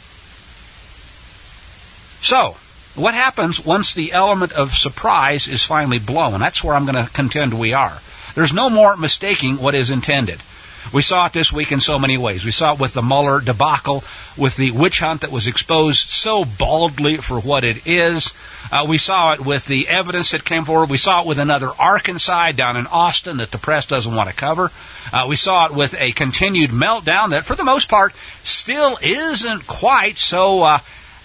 So, what happens once the element of surprise is finally blown? That's where I'm going to contend we are. There's no more mistaking what is intended. We saw it this week in so many ways. We saw it with the Mueller debacle, with the witch hunt that was exposed so baldly for what it is. Uh, we saw it with the evidence that came forward. We saw it with another Arkansas down in Austin that the press doesn't want to cover. Uh, we saw it with a continued meltdown that, for the most part, still isn't quite so uh,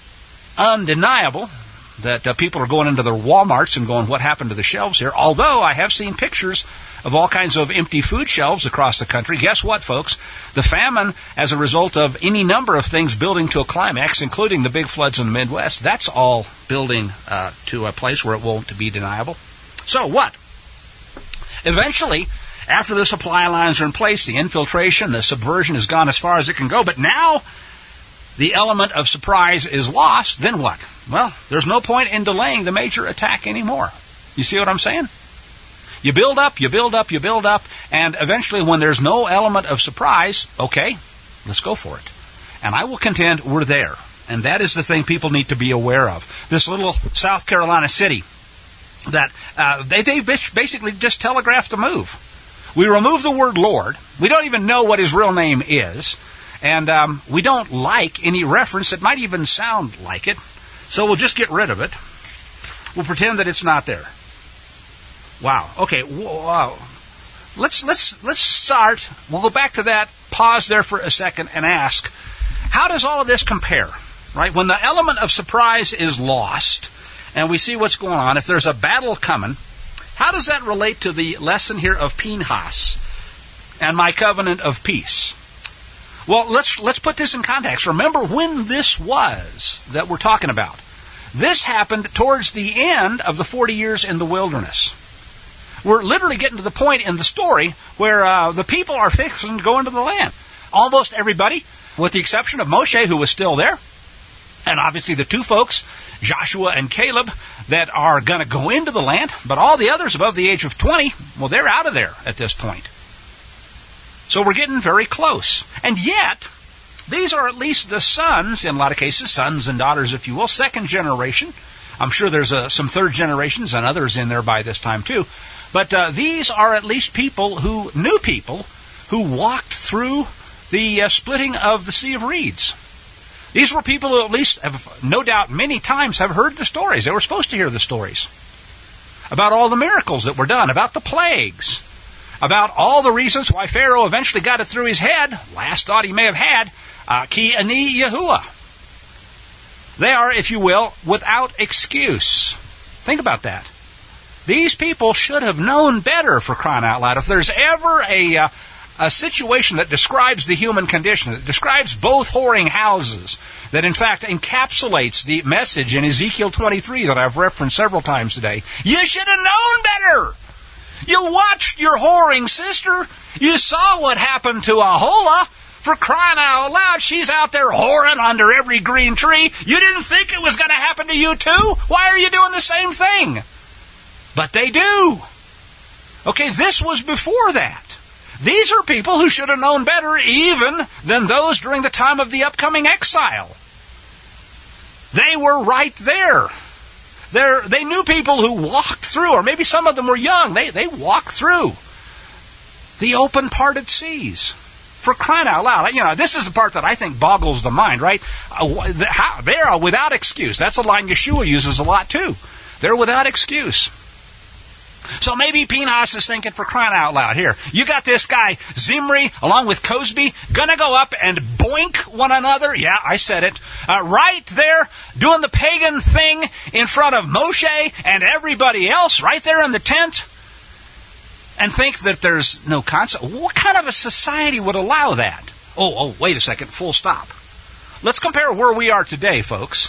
undeniable. That uh, people are going into their Walmarts and going, what happened to the shelves here? Although I have seen pictures of all kinds of empty food shelves across the country. Guess what, folks? The famine, as a result of any number of things building to a climax, including the big floods in the Midwest, that's all building uh, to a place where it won't be deniable. So what? Eventually, after the supply lines are in place, the infiltration, the subversion has gone as far as it can go, but now the element of surprise is lost, then what? Well, there's no point in delaying the major attack anymore. You see what I'm saying? You build up, you build up, you build up, and eventually when there's no element of surprise, okay, let's go for it. And I will contend we're there. And that is the thing people need to be aware of. This little South Carolina city, that uh, they, they basically just telegraphed a move. We remove the word Lord. We don't even know what his real name is. And um, we don't like any reference that might even sound like it. So we'll just get rid of it. We'll pretend that it's not there. Wow. Okay. Wow. Let's let's let's start. We'll go back to that. Pause there for a second and ask, how does all of this compare? Right? When the element of surprise is lost, and we see what's going on, if there's a battle coming, how does that relate to the lesson here of Pinchas and my covenant of peace? Well, let's let's put this in context. Remember when this was that we're talking about. This happened towards the end of the forty years in the wilderness. We're literally getting to the point in the story where uh, the people are fixing to go into the land. Almost everybody, with the exception of Moshe, who was still there, And obviously the two folks, Joshua and Caleb, that are going to go into the land, but all the others above the age of twenty, well, they're out of there at this point. So we're getting very close. And yet, these are at least the sons, in a lot of cases, sons and daughters, if you will, second generation. I'm sure there's uh, some third generations and others in there by this time too. But uh, these are at least people who, new people, who walked through the uh, splitting of the Sea of Reeds. These were people who at least have, no doubt, many times have heard the stories. They were supposed to hear the stories about all the miracles that were done, about the plagues, about all the reasons why Pharaoh eventually got it through his head, last thought he may have had, uh, Ki Ani Yahuwah. They are, if you will, without excuse. Think about that. These people should have known better, for crying out loud. If there's ever a... Uh, A situation that describes the human condition, that describes both whoring houses, that in fact encapsulates the message in Ezekiel twenty-three that I've referenced several times today. You should have known better. You watched your whoring sister. You saw what happened to Aholah. For crying out loud, she's out there whoring under every green tree. You didn't think it was going to happen to you too? Why are you doing the same thing? But they do. Okay, this was before that. These are people who should have known better even than those during the time of the upcoming exile. They were right there. They're, they knew people who walked through, or maybe some of them were young. They, they walked through the open parted seas. For crying out loud. You know, this is the part that I think boggles the mind, right? Uh, the, how, they're without excuse. That's a line Yeshua uses a lot too. They're without excuse. So maybe Pinhas is thinking, for crying out loud, here, you got this guy, Zimri, along with Cosby, gonna go up and boink one another. Yeah, I said it. Uh, right there, doing the pagan thing in front of Moshe and everybody else, right there in the tent, and think that there's no concept. What kind of a society would allow that? Oh, oh, wait a second, full stop. Let's compare where we are today, folks.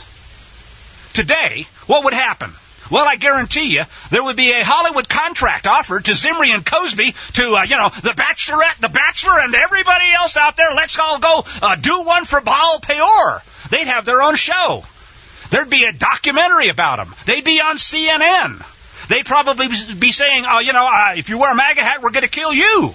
Today, what would happen? Well, I guarantee you, there would be a Hollywood contract offered to Zimri and Cosby to, uh, you know, the Bachelorette, the Bachelor, and everybody else out there. Let's all go uh, do one for Baal Peor. They'd have their own show. There'd be a documentary about them. They'd be on C N N. They'd probably be saying, oh, you know, uh, if you wear a MAGA hat, we're going to kill you.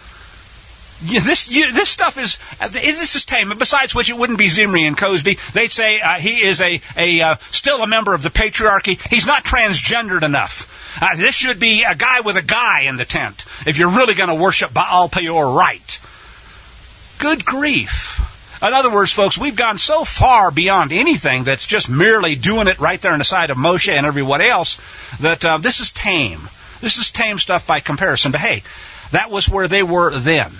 Yeah, this you, this stuff is uh, this is tame. Besides which, it wouldn't be Zimri and Cosby. They'd say uh, he is a a uh, still a member of the patriarchy. He's not transgendered enough. Uh, this should be a guy with a guy in the tent. If you're really going to worship Baal Peor right. Good grief. In other words, folks, we've gone so far beyond anything that's just merely doing it right there on the side of Moshe and everyone else that uh, this is tame. This is tame stuff by comparison. But hey, that was where they were then.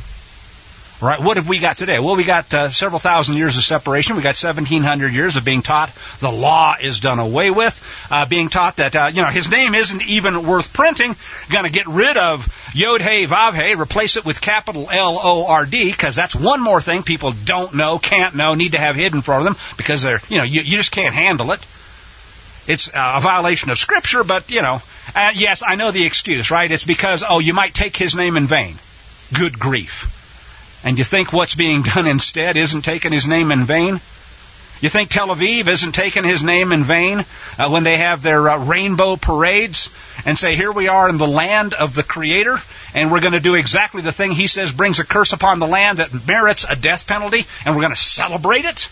Right? What have we got today? Well, we got uh, several thousand years of separation. We got seventeen hundred years of being taught the law is done away with, uh, being taught that uh, you know his name isn't even worth printing. Going to get rid of Yod Hey Vav Hey, replace it with capital L O R D, because that's one more thing people don't know, can't know, need to have hidden from them because they're you know you, you just can't handle it. It's uh, a violation of Scripture, but you know, uh, yes, I know the excuse, right? It's because oh, you might take his name in vain. Good grief. And you think what's being done instead isn't taking his name in vain? You think Tel Aviv isn't taking his name in vain uh, when they have their uh, rainbow parades and say, here we are in the land of the Creator, and we're going to do exactly the thing he says brings a curse upon the land that merits a death penalty, and we're going to celebrate it?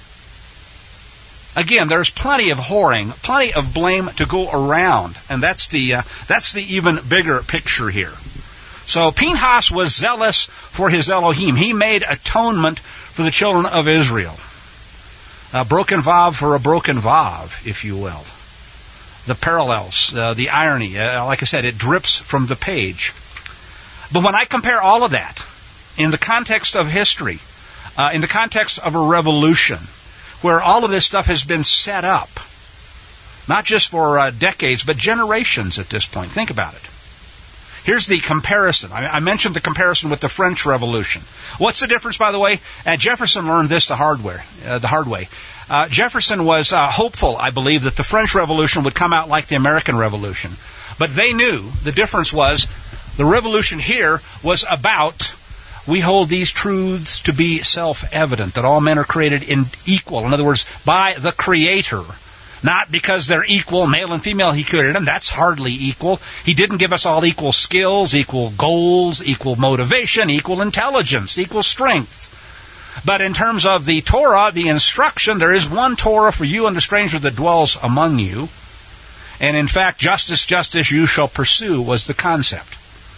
Again, there's plenty of whoring, plenty of blame to go around, and that's the uh, that's the even bigger picture here. So Pinhas was zealous for his Elohim. He made atonement for the children of Israel. A broken vav for a broken vav, if you will. The parallels, uh, the irony, uh, like I said, it drips from the page. But when I compare all of that in the context of history, uh, in the context of a revolution, where all of this stuff has been set up, not just for uh, decades, but generations at this point. Think about it. Here's the comparison. I, I mentioned the comparison with the French Revolution. What's the difference, by the way? Uh, Jefferson learned this the hard way. Uh, the hard way. Uh, Jefferson was uh, hopeful, I believe, that the French Revolution would come out like the American Revolution. But they knew the difference was the revolution here was about we hold these truths to be self-evident, that all men are created in equal. In other words, by the Creator. Not because they're equal, male and female, He created them. That's hardly equal. He didn't give us all equal skills, equal goals, equal motivation, equal intelligence, equal strength. But in terms of the Torah, the instruction, there is one Torah for you and the stranger that dwells among you. And in fact, justice, justice, you shall pursue was the concept.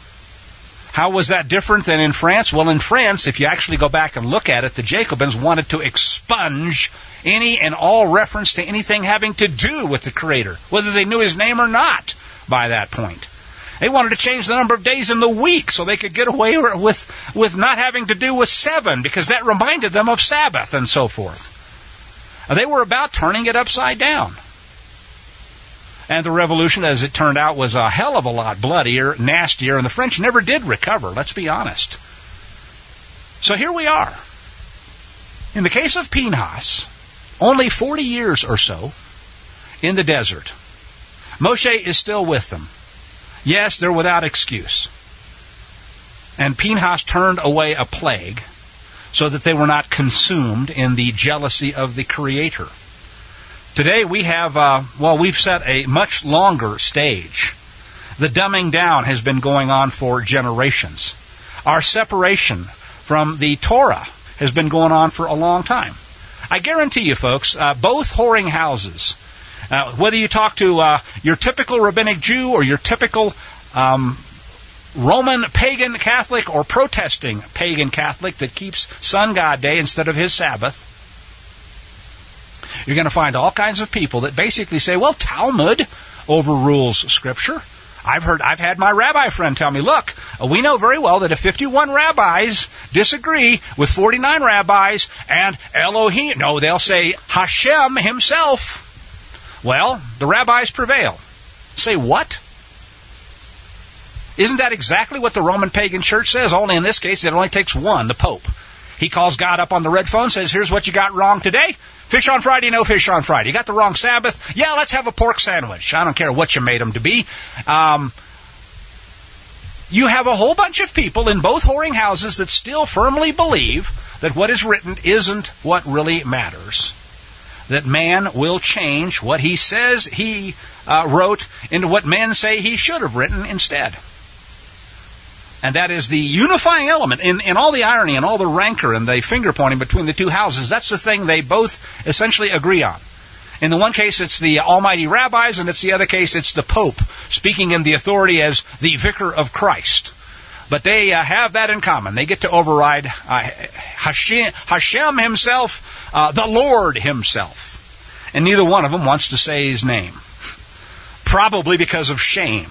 How was that different than in France? Well, in France, if you actually go back and look at it, the Jacobins wanted to expunge any and all reference to anything having to do with the Creator, whether they knew His name or not by that point. They wanted to change the number of days in the week so they could get away with, with not having to do with seven, because that reminded them of Sabbath and so forth. They were about turning it upside down. And the revolution, as it turned out, was a hell of a lot bloodier, nastier, and the French never did recover, let's be honest. So here we are. In the case of Pinhas, only forty years or so in the desert. Moshe is still with them. Yes, they're without excuse. And Pinhas turned away a plague so that they were not consumed in the jealousy of the Creator. Today we have, uh, well, we've set a much longer stage. The dumbing down has been going on for generations. Our separation from the Torah has been going on for a long time. I guarantee you, folks, uh, both whoring houses, uh, whether you talk to uh, your typical rabbinic Jew or your typical um, Roman pagan Catholic or protesting pagan Catholic that keeps Sun God Day instead of his Sabbath, you're going to find all kinds of people that basically say, well, Talmud overrules Scripture. I've heard, I've had my rabbi friend tell me, look, we know very well that if fifty-one rabbis disagree with forty-nine rabbis and Elohim, no, they'll say Hashem himself, well, the rabbis prevail. Say what? Isn't that exactly what the Roman pagan church says? Only in this case, it only takes one, the Pope. He calls God up on the red phone, says, here's what you got wrong today. Fish on Friday, no fish on Friday. You got the wrong Sabbath? Yeah, let's have a pork sandwich. I don't care what you made them to be. Um, you have a whole bunch of people in both whoring houses that still firmly believe that what is written isn't what really matters. That man will change what he says he uh, wrote into what men say he should have written instead. And that is the unifying element in, in all the irony and all the rancor and the finger-pointing between the two houses. That's the thing they both essentially agree on. In the one case, it's the almighty rabbis, and it's the other case, it's the Pope, speaking in the authority as the vicar of Christ. But they uh, have that in common. They get to override uh, Hashem, Hashem himself, uh, the Lord himself. And neither one of them wants to say his name. Probably because of shame.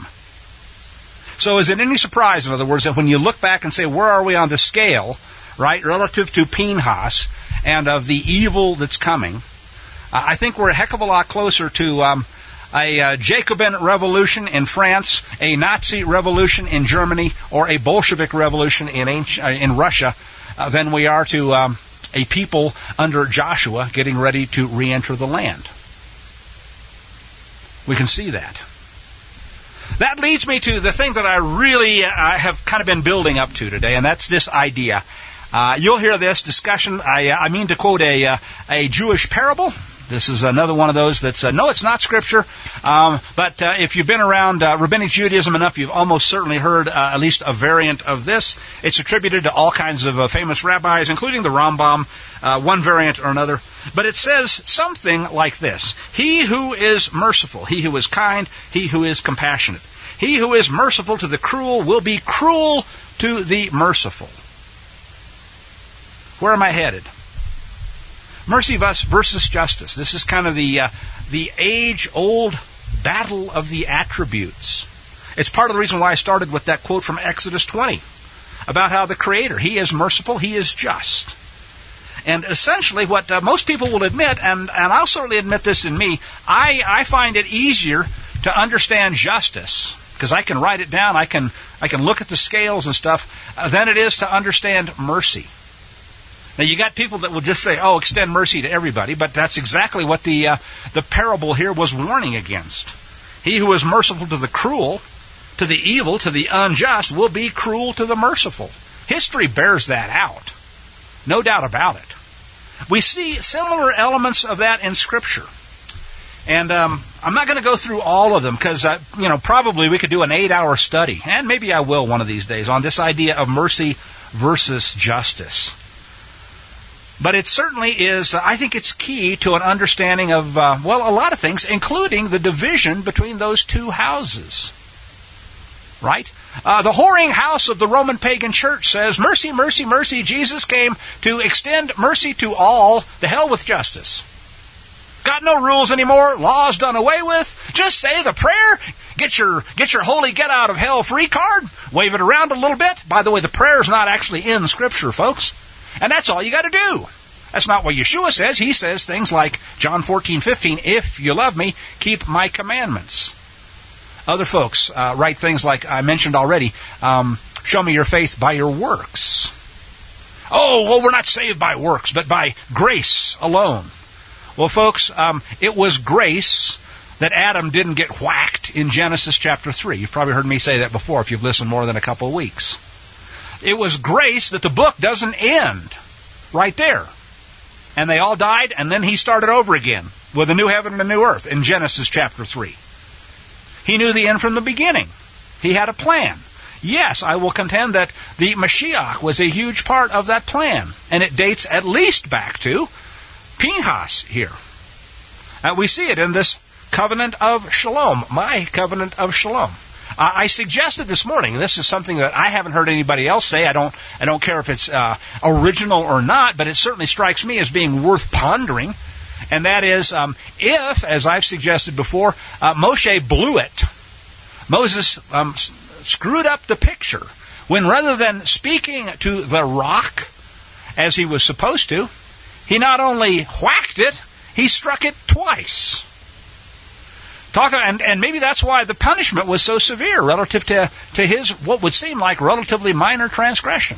So is it any surprise, in other words, that when you look back and say, where are we on the scale, right, relative to Pinhas and of the evil that's coming, uh, I think we're a heck of a lot closer to um, a uh, Jacobin revolution in France, a Nazi revolution in Germany, or a Bolshevik revolution in, ancient, uh, in Russia uh, than we are to um, a people under Joshua getting ready to re-enter the land. We can see that. That leads me to the thing that I really uh, have kind of been building up to today, and that's this idea. Uh, you'll hear this discussion. I, I mean to quote a uh, a Jewish parable. This is another one of those that's, uh, no, it's not Scripture, um, but uh, if you've been around uh, Rabbinic Judaism enough, you've almost certainly heard uh, at least a variant of this. It's attributed to all kinds of uh, famous rabbis, including the Rambam, uh, one variant or another. But it says something like this. He who is merciful, he who is kind, he who is compassionate. He who is merciful to the cruel will be cruel to the merciful. Where am I headed? Mercy versus justice. This is kind of the uh, the age-old battle of the attributes. It's part of the reason why I started with that quote from Exodus twenty about how the Creator, He is merciful, He is just. And essentially what uh, most people will admit, and, and I'll certainly admit this in me, I, I find it easier to understand justice, because I can write it down, I can I can look at the scales and stuff, uh, than it is to understand mercy. Now, you got people that will just say, oh, extend mercy to everybody, but that's exactly what the uh, the parable here was warning against. He who is merciful to the cruel, to the evil, to the unjust, will be cruel to the merciful. History bears that out. No doubt about it. We see similar elements of that in Scripture. And um, I'm not going to go through all of them because, uh, you know, probably we could do an eight-hour study, and maybe I will one of these days, on this idea of mercy versus justice. But it certainly is, uh, I think it's key to an understanding of, uh, well, a lot of things, including the division between those two houses. Right? Uh, the whoring house of the Roman pagan church says, mercy, mercy, mercy. Jesus came to extend mercy to all. The hell with justice. Got no rules anymore. Law's done away with. Just say the prayer. Get your get your holy get out of hell free card. Wave it around a little bit. By the way, the prayer's not actually in Scripture, folks. And that's all you got to do. That's not what Yeshua says. He says things like John fourteen fifteen, if you love me, keep my commandments. Other folks uh, write things like I mentioned already, um, show me your faith by your works. Oh, well, we're not saved by works, but by grace alone. Well, folks, um, it was grace that Adam didn't get whacked in Genesis chapter three. You've probably heard me say that before if you've listened more than a couple of weeks. It was grace that the book doesn't end right there. And they all died, and then he started over again with a new heaven and a new earth in Genesis chapter three. He knew the end from the beginning. He had a plan. Yes, I will contend that the Mashiach was a huge part of that plan, and it dates at least back to Pinchas here. Uh, we see it in this covenant of shalom, my covenant of shalom. Uh, I suggested this morning, and this is something that I haven't heard anybody else say. I don't, I don't care if it's uh, original or not, but it certainly strikes me as being worth pondering. And that is, um, if, as I've suggested before, uh, Moshe blew it, Moses um, s- screwed up the picture, when rather than speaking to the rock as he was supposed to, he not only whacked it, he struck it twice. Talk, and, and maybe that's why the punishment was so severe relative to, to his, what would seem like relatively minor transgression.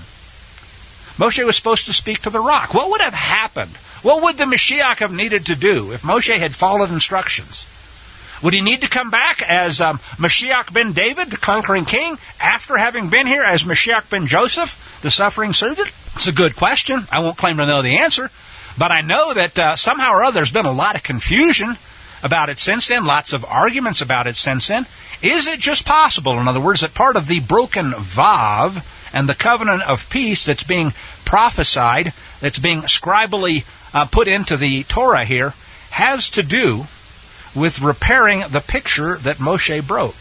Moshe was supposed to speak to the rock. What would have happened? What would the Mashiach have needed to do if Moshe had followed instructions? Would he need to come back as um, Mashiach ben David, the conquering king, after having been here as Mashiach ben Joseph, the suffering servant? It's a good question. I won't claim to know the answer. But I know that uh, somehow or other there's been a lot of confusion about it since then, lots of arguments about it since then. Is it just possible, in other words, that part of the broken Vav and the covenant of peace that's being prophesied, that's being scribally uh, put into the Torah here, has to do with repairing the picture that Moshe broke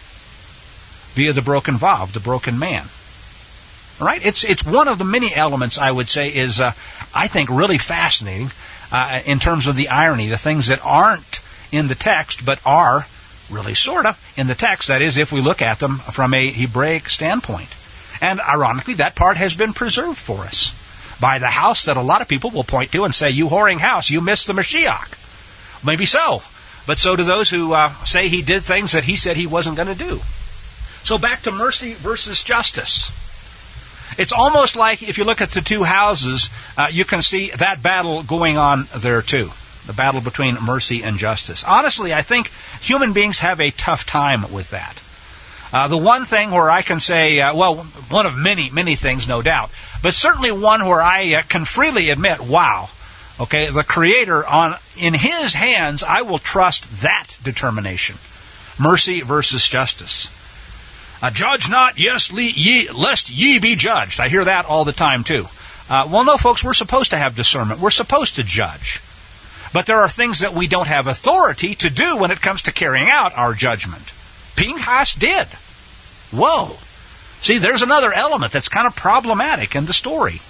via the broken Vav, the broken man? All right? It's it's one of the many elements, I would say, is, uh, I think, really fascinating uh, in terms of the irony, the things that aren't in the text but are really sort of in the text. That is, if we look at them from a Hebraic standpoint. And ironically, that part has been preserved for us by the house that a lot of people will point to and say, you whoring house, you missed the Mashiach. Maybe so. But so do those who uh, say he did things that he said he wasn't going to do. So back to mercy versus justice. It's almost like if you look at the two houses, uh, you can see that battle going on there too. The battle between mercy and justice. Honestly, I think human beings have a tough time with that. Uh, the one thing where I can say, uh, well, one of many, many things, no doubt, but certainly one where I uh, can freely admit, wow, okay, the Creator, on in His hands, I will trust that determination. Mercy versus justice. Uh, judge not, yes, le- ye, lest ye be judged. I hear that all the time, too. Uh, well, no, folks, we're supposed to have discernment. We're supposed to judge. But there are things that we don't have authority to do when it comes to carrying out our judgment. Pinchas did. Whoa. See, there's another element that's kind of problematic in the story.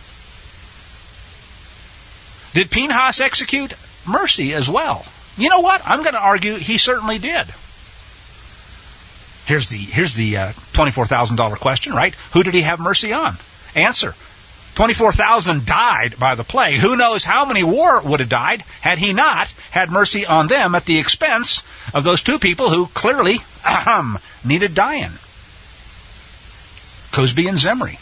Did Pinchas execute mercy as well? You know what? I'm going to argue he certainly did. Here's the here's the uh, twenty-four thousand dollars question, right? Who did he have mercy on? Answer. twenty-four thousand died by the plague. Who knows how many more would have died had he not had mercy on them at the expense of those two people who clearly ahem, needed dying. Cosby and Zimri.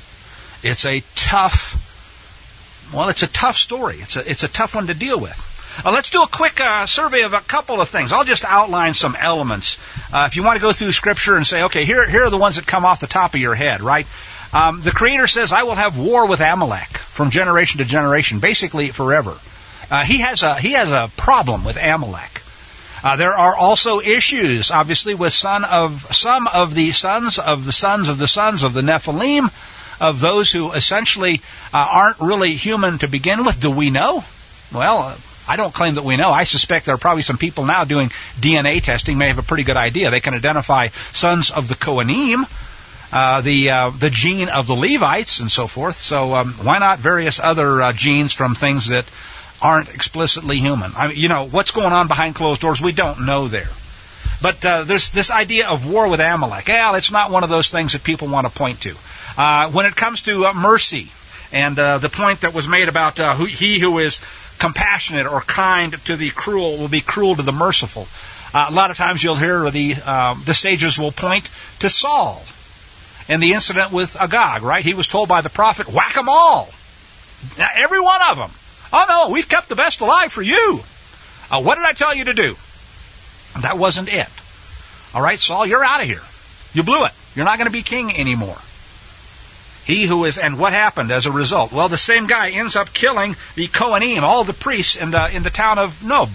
It's a tough, well, it's a tough story. It's a, it's a tough one to deal with. Uh, let's do a quick uh, survey of a couple of things. I'll just outline some elements. Uh, if you want to go through Scripture and say, okay, here, here are the ones that come off the top of your head, right? Um, the Creator says, I will have war with Amalek from generation to generation, basically forever. Uh, he has a he has a problem with Amalek. Uh, there are also issues, obviously, with son of some of the sons of the sons of the sons of the Nephilim, of those who essentially uh, aren't really human to begin with. Do we know? Well, uh, I don't claim that we know. I suspect there are probably some people now doing D N A testing may have a pretty good idea. They can identify sons of the Kohanim, uh, the uh, the gene of the Levites, and so forth. So um, why not various other uh, genes from things that aren't explicitly human? I mean, you know, what's going on behind closed doors, we don't know there. But uh, there's this idea of war with Amalek. Well, it's not one of those things that people want to point to. Uh, when it comes to uh, mercy, and uh, the point that was made about uh, who, he who is compassionate or kind to the cruel will be cruel to the merciful. Uh, a lot of times you'll hear the uh, the sages will point to Saul and the incident with Agag, right? He was told by the prophet, whack them all. Now, every one of them. Oh no, we've kept the best alive for you. Uh, what did I tell you to do? That wasn't it. All right, Saul, you're out of here. You blew it. You're not going to be king anymore. He who is, and what happened as a result? Well, the same guy ends up killing the Kohanim, all the priests in the in the town of Nob.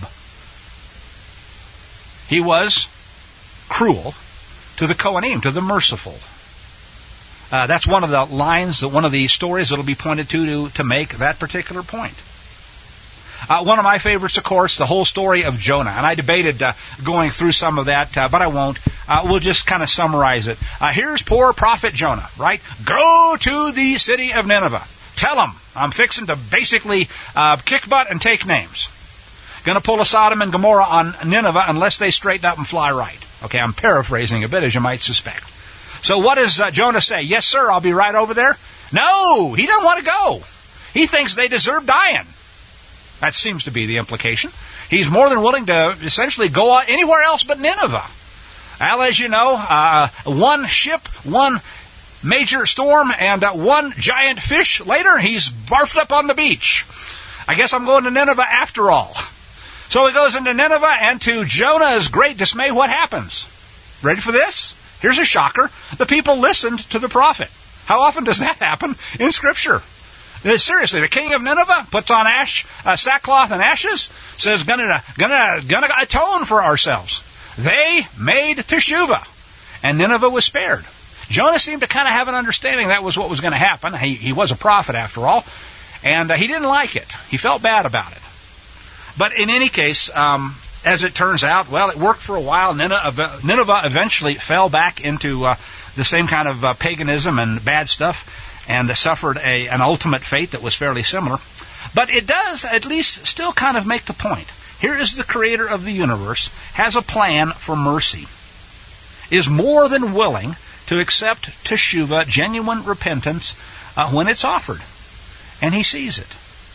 He was cruel to the Kohanim, to the merciful. Uh, that's one of the lines, one of the stories that will be pointed to, to to make that particular point. Uh, one of my favorites, of course, the whole story of Jonah. And I debated uh, going through some of that, uh, but I won't. Uh, we'll just kind of summarize it. Uh, here's poor prophet Jonah, right? Go to the city of Nineveh. Tell them I'm fixing to basically uh, kick butt and take names. Going to pull a Sodom and Gomorrah on Nineveh unless they straighten up and fly right. Okay, I'm paraphrasing a bit, as you might suspect. So what does uh, Jonah say? Yes, sir, I'll be right over there. No, he doesn't want to go. He thinks they deserve dying. That seems to be the implication. He's more than willing to essentially go anywhere else but Nineveh. Well, as you know, uh, one ship, one major storm, and uh, one giant fish later, he's barfed up on the beach. I guess I'm going to Nineveh after all. So he goes into Nineveh, and to Jonah's great dismay, what happens? Ready for this? Here's a shocker. The people listened to the prophet. How often does that happen in Scripture? Seriously, the king of Nineveh puts on ash, uh, sackcloth and ashes, says, gonna, gonna, gonna atone for ourselves. They made teshuvah, and Nineveh was spared. Jonah seemed to kind of have an understanding that was what was going to happen. He, he was a prophet, after all, and uh, he didn't like it. He felt bad about it. But in any case, um, as it turns out, well, it worked for a while. Nineveh, Nineveh eventually fell back into uh, the same kind of uh, paganism and bad stuff, and suffered a, an ultimate fate that was fairly similar. But it does at least still kind of make the point. Here is the creator of the universe, has a plan for mercy, is more than willing to accept teshuvah, genuine repentance, uh, when it's offered. And he sees it.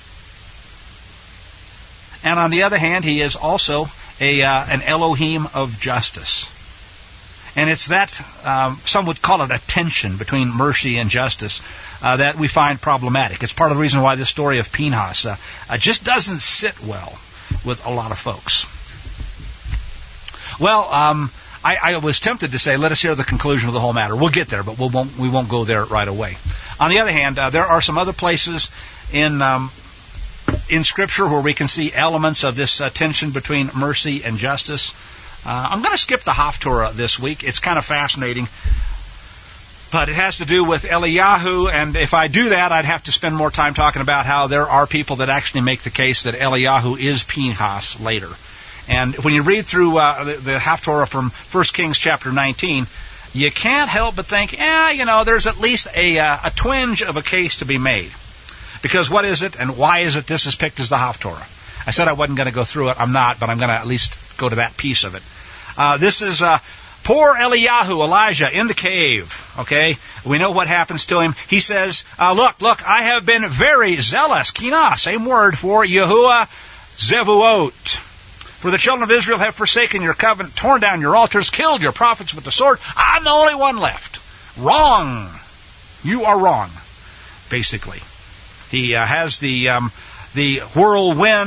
And on the other hand, he is also a uh, an Elohim of justice. And it's that, um, some would call it a tension between mercy and justice uh, that we find problematic. It's part of the reason why this story of Pinhas uh, uh, just doesn't sit well with a lot of folks. Well, um, I, I was tempted to say, let us hear the conclusion of the whole matter. We'll get there, but we won't, we won't go there right away. On the other hand, uh, there are some other places in um, in Scripture where we can see elements of this uh, tension between mercy and justice. Uh, I'm going to skip the Haftorah this week. It's kind of fascinating. But it has to do with Eliyahu, and if I do that, I'd have to spend more time talking about how there are people that actually make the case that Eliyahu is Pinhas later. And when you read through uh, the, the Haftorah from First Kings chapter nineteen, you can't help but think, yeah, you know, there's at least a, uh, a twinge of a case to be made. Because what is it, and why is it this is picked as the Haftorah? I said I wasn't going to go through it. I'm not, but I'm going to at least go to that piece of it. Uh, this is uh, poor Eliyahu, Elijah, in the cave. Okay, we know what happens to him. He says, uh, look, look, I have been very zealous, Kinah, same word for Yahuwah Zevuot. For the children of Israel have forsaken your covenant, torn down your altars, killed your prophets with the sword. I'm the only one left. Wrong. You are wrong, basically. He uh, has the um, the whirlwind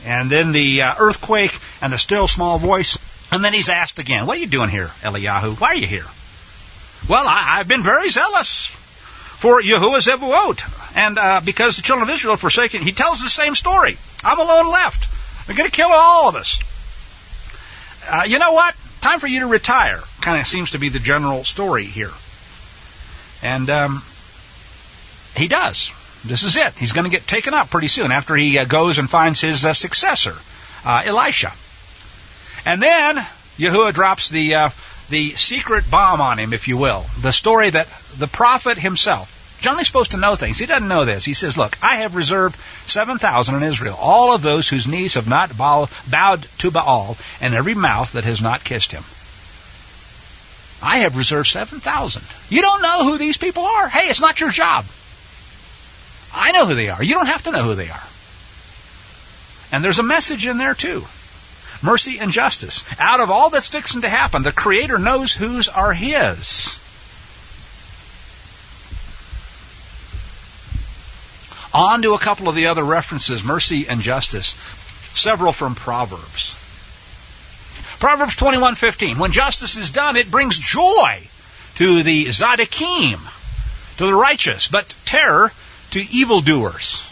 And then the uh, earthquake and the still small voice. And then he's asked again, what are you doing here, Eliyahu? Why are you here? Well, I, I've been very zealous for Yahuwah Zevuot. And uh, because the children of Israel have forsaken, he tells the same story. I'm alone left. They're going to kill all of us. Uh, you know what? Time for you to retire. Kind of seems to be the general story here. And um, he does. This is it. He's going to get taken up pretty soon after he uh, goes and finds his uh, successor, uh, Elisha. And then Yahuwah drops the uh, the secret bomb on him, if you will. The story that the prophet himself, generally supposed to know things. He doesn't know this. He says, look, I have reserved seven thousand in Israel, all of those whose knees have not bowed to Baal, and every mouth that has not kissed him. I have reserved seven thousand. You don't know who these people are? Hey, it's not your job. I know who they are. You don't have to know who they are. And there's a message in there too. Mercy and justice. Out of all that's fixing to happen, the Creator knows whose are His. On to a couple of the other references, mercy and justice. Several from Proverbs. Proverbs twenty-one fifteen. When justice is done, it brings joy to the Tzaddikim, to the righteous, but terror to evildoers.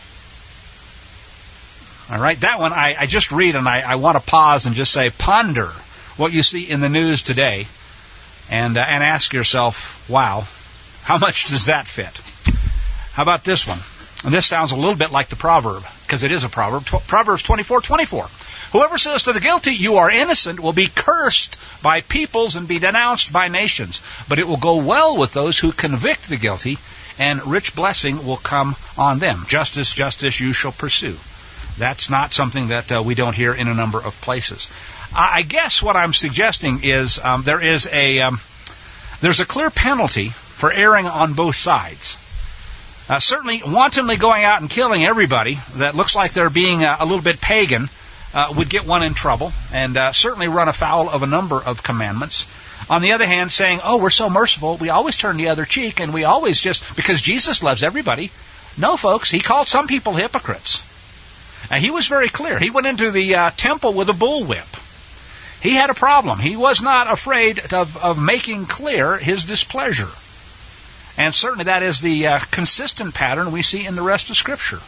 All right, that one I, I just read and I, I want to pause and just say, ponder what you see in the news today and uh, and ask yourself, wow, how much does that fit? How about this one? And this sounds a little bit like the proverb, because it is a proverb. Tw- Proverbs twenty-four twenty-four. Whoever says to the guilty, you are innocent, will be cursed by peoples and be denounced by nations. But it will go well with those who convict the guilty, and rich blessing will come on them. Justice, justice, you shall pursue. That's not something that uh, we don't hear in a number of places. I guess what I'm suggesting is um, there is a um, there's a clear penalty for erring on both sides. Uh, certainly, wantonly going out and killing everybody that looks like they're being uh, a little bit pagan uh, would get one in trouble, and uh, certainly run afoul of a number of commandments. On the other hand, saying, oh, we're so merciful, we always turn the other cheek, and we always just, because Jesus loves everybody. No, folks, He called some people hypocrites. And He was very clear. He went into the uh, temple with a bullwhip. He had a problem. He was not afraid of, of making clear His displeasure. And certainly that is the uh, consistent pattern we see in the rest of Scripture.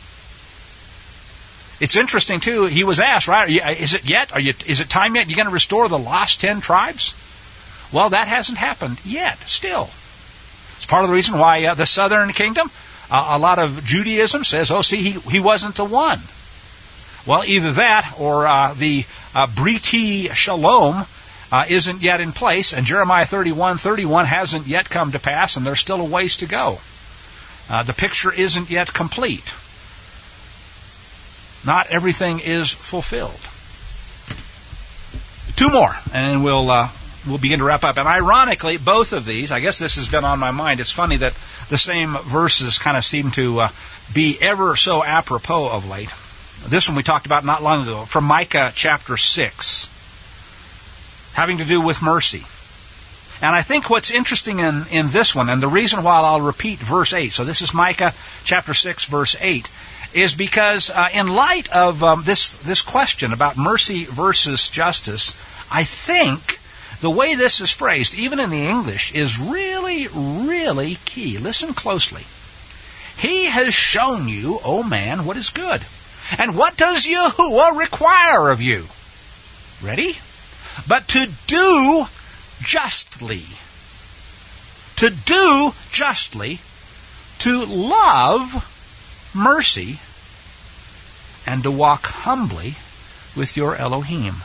It's interesting, too, He was asked, right, is it yet? Are you, is it time yet? Are you going to restore the lost ten tribes? Well, that hasn't happened yet, still. It's part of the reason why uh, the southern kingdom, uh, a lot of Judaism says, oh, see, he, he wasn't the one. Well, either that or uh, the uh, Briti Shalom uh, isn't yet in place, and Jeremiah thirty-one thirty-one hasn't yet come to pass, and there's still a ways to go. Uh, the picture isn't yet complete. Not everything is fulfilled. Two more, and we'll uh, we'll begin to wrap up. And ironically, both of these, I guess this has been on my mind. It's funny that the same verses kind of seem to uh, be ever so apropos of late. This one we talked about not long ago, from Micah chapter six, having to do with mercy. And I think what's interesting in, in this one, and the reason why I'll repeat verse eight, so this is Micah chapter six, verse eight, is because uh, in light of um, this, this question about mercy versus justice, I think the way this is phrased, even in the English, is really, really key. Listen closely. He has shown you, O man, what is good. And what does Yahuwah require of you? Ready? But to do justly. To do justly. To love mercy. And to walk humbly with your Elohim.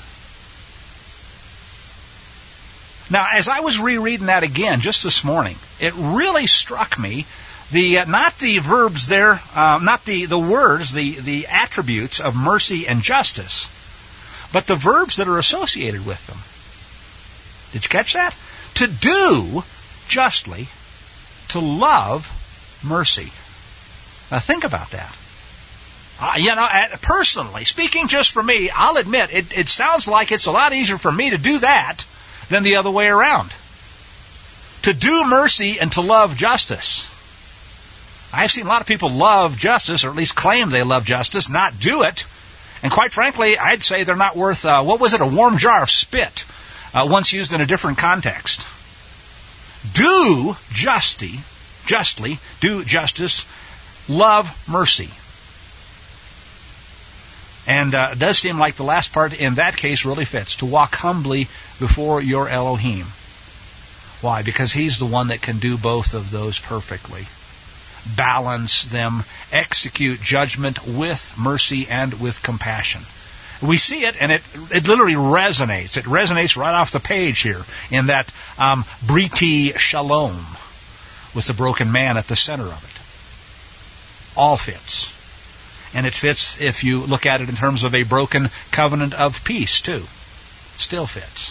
Now, as I was rereading that again just this morning, it really struck me The uh, not the verbs there, uh, not the, the words, the, the attributes of mercy and justice, but the verbs that are associated with them. Did you catch that? To do justly, to love mercy. Now think about that. Uh, you know, personally, speaking just for me, I'll admit, it, it sounds like it's a lot easier for me to do that than the other way around. To do mercy and to love justice. I've seen a lot of people love justice, or at least claim they love justice, not do it, And quite frankly, I'd say they're not worth, uh, what was it, a warm jar of spit, uh, once used in a different context. Do justly, justly, do justice, love mercy. And uh, it does seem like the last part in that case really fits, to walk humbly before your Elohim. Why? Because He's the one that can do both of those perfectly. Balance them, execute judgment with mercy and with compassion. We see it, and it it literally resonates. It resonates right off the page here in that um, Briti Shalom with the broken man at the center of it. All fits. And it fits if you look at it in terms of a broken covenant of peace, too. Still fits.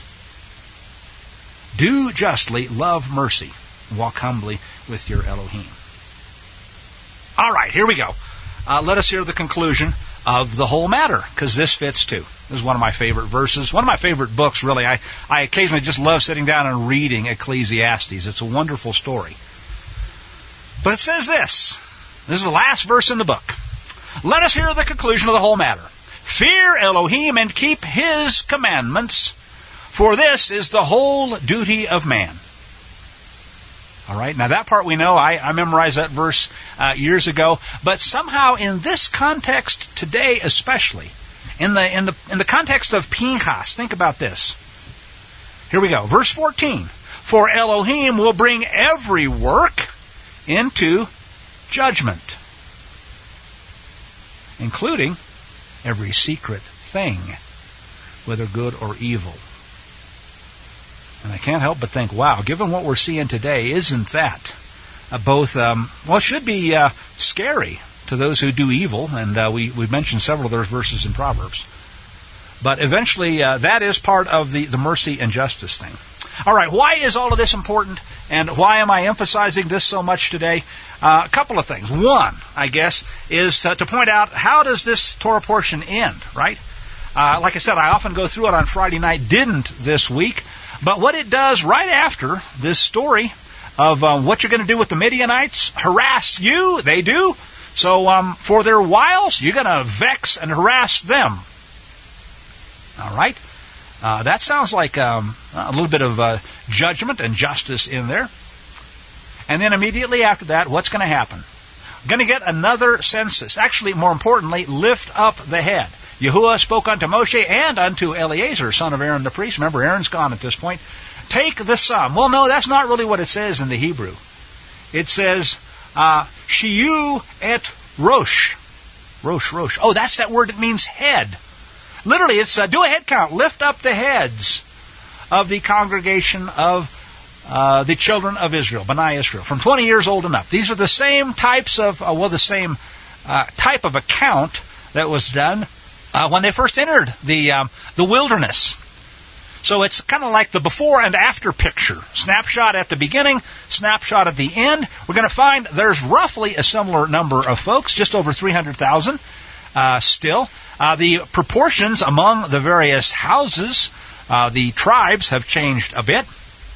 Do justly, love mercy, walk humbly with your Elohim. All right, here we go. Uh, let us hear the conclusion of the whole matter, because this fits too. This is one of my favorite verses, one of my favorite books, really. I, I occasionally just love sitting down and reading Ecclesiastes. It's a wonderful story. But it says this. This is the last verse in the book. Let us hear the conclusion of the whole matter. Fear Elohim and keep His commandments, for this is the whole duty of man. All right, now that part we know. I, I memorized that verse uh, years ago. But somehow in this context today especially, in the, in the, in the context of Pinchas, think about this. Here we go. Verse fourteen. For Elohim will bring every work into judgment, including every secret thing, whether good or evil. And I can't help but think, wow, given what we're seeing today, isn't that uh, both, um, well, it should be uh, scary to those who do evil, and uh, we, we've mentioned several of those verses in Proverbs. But eventually, uh, that is part of the, the mercy and justice thing. All right, why is all of this important, and why am I emphasizing this so much today? Uh, a couple of things. One, I guess, is uh, to point out, how does this Torah portion end, right? Uh, like I said, I often go through it on Friday night, didn't this week. But what it does right after this story of um, what you're going to do with the Midianites, harass you, they do. So um, for their wiles, you're going to vex and harass them. All right? Uh, that sounds like um, a little bit of uh, judgment and justice in there. And then immediately after that, what's going to happen? Going to get another census. Actually, more importantly, lift up the head. Yahuwah spoke unto Moshe and unto Eleazar, son of Aaron the priest. Remember, Aaron's gone at this point. Take the sum. Well, no, that's not really what it says in the Hebrew. It says, uh, Shiyu et Rosh. Rosh, Rosh. Oh, that's that word that means head. Literally, it's uh, do a head count. Lift up the heads of the congregation of uh, the children of Israel, B'nai Israel, from twenty years old and up. These are the same types of, uh, well, the same uh, type of account that was done Uh, when they first entered the um, the wilderness. So it's kind of like the before and after picture. Snapshot at the beginning, snapshot at the end. We're going to find there's roughly a similar number of folks, just over three hundred thousand uh, still. Uh, the proportions among the various houses, uh, the tribes have changed a bit.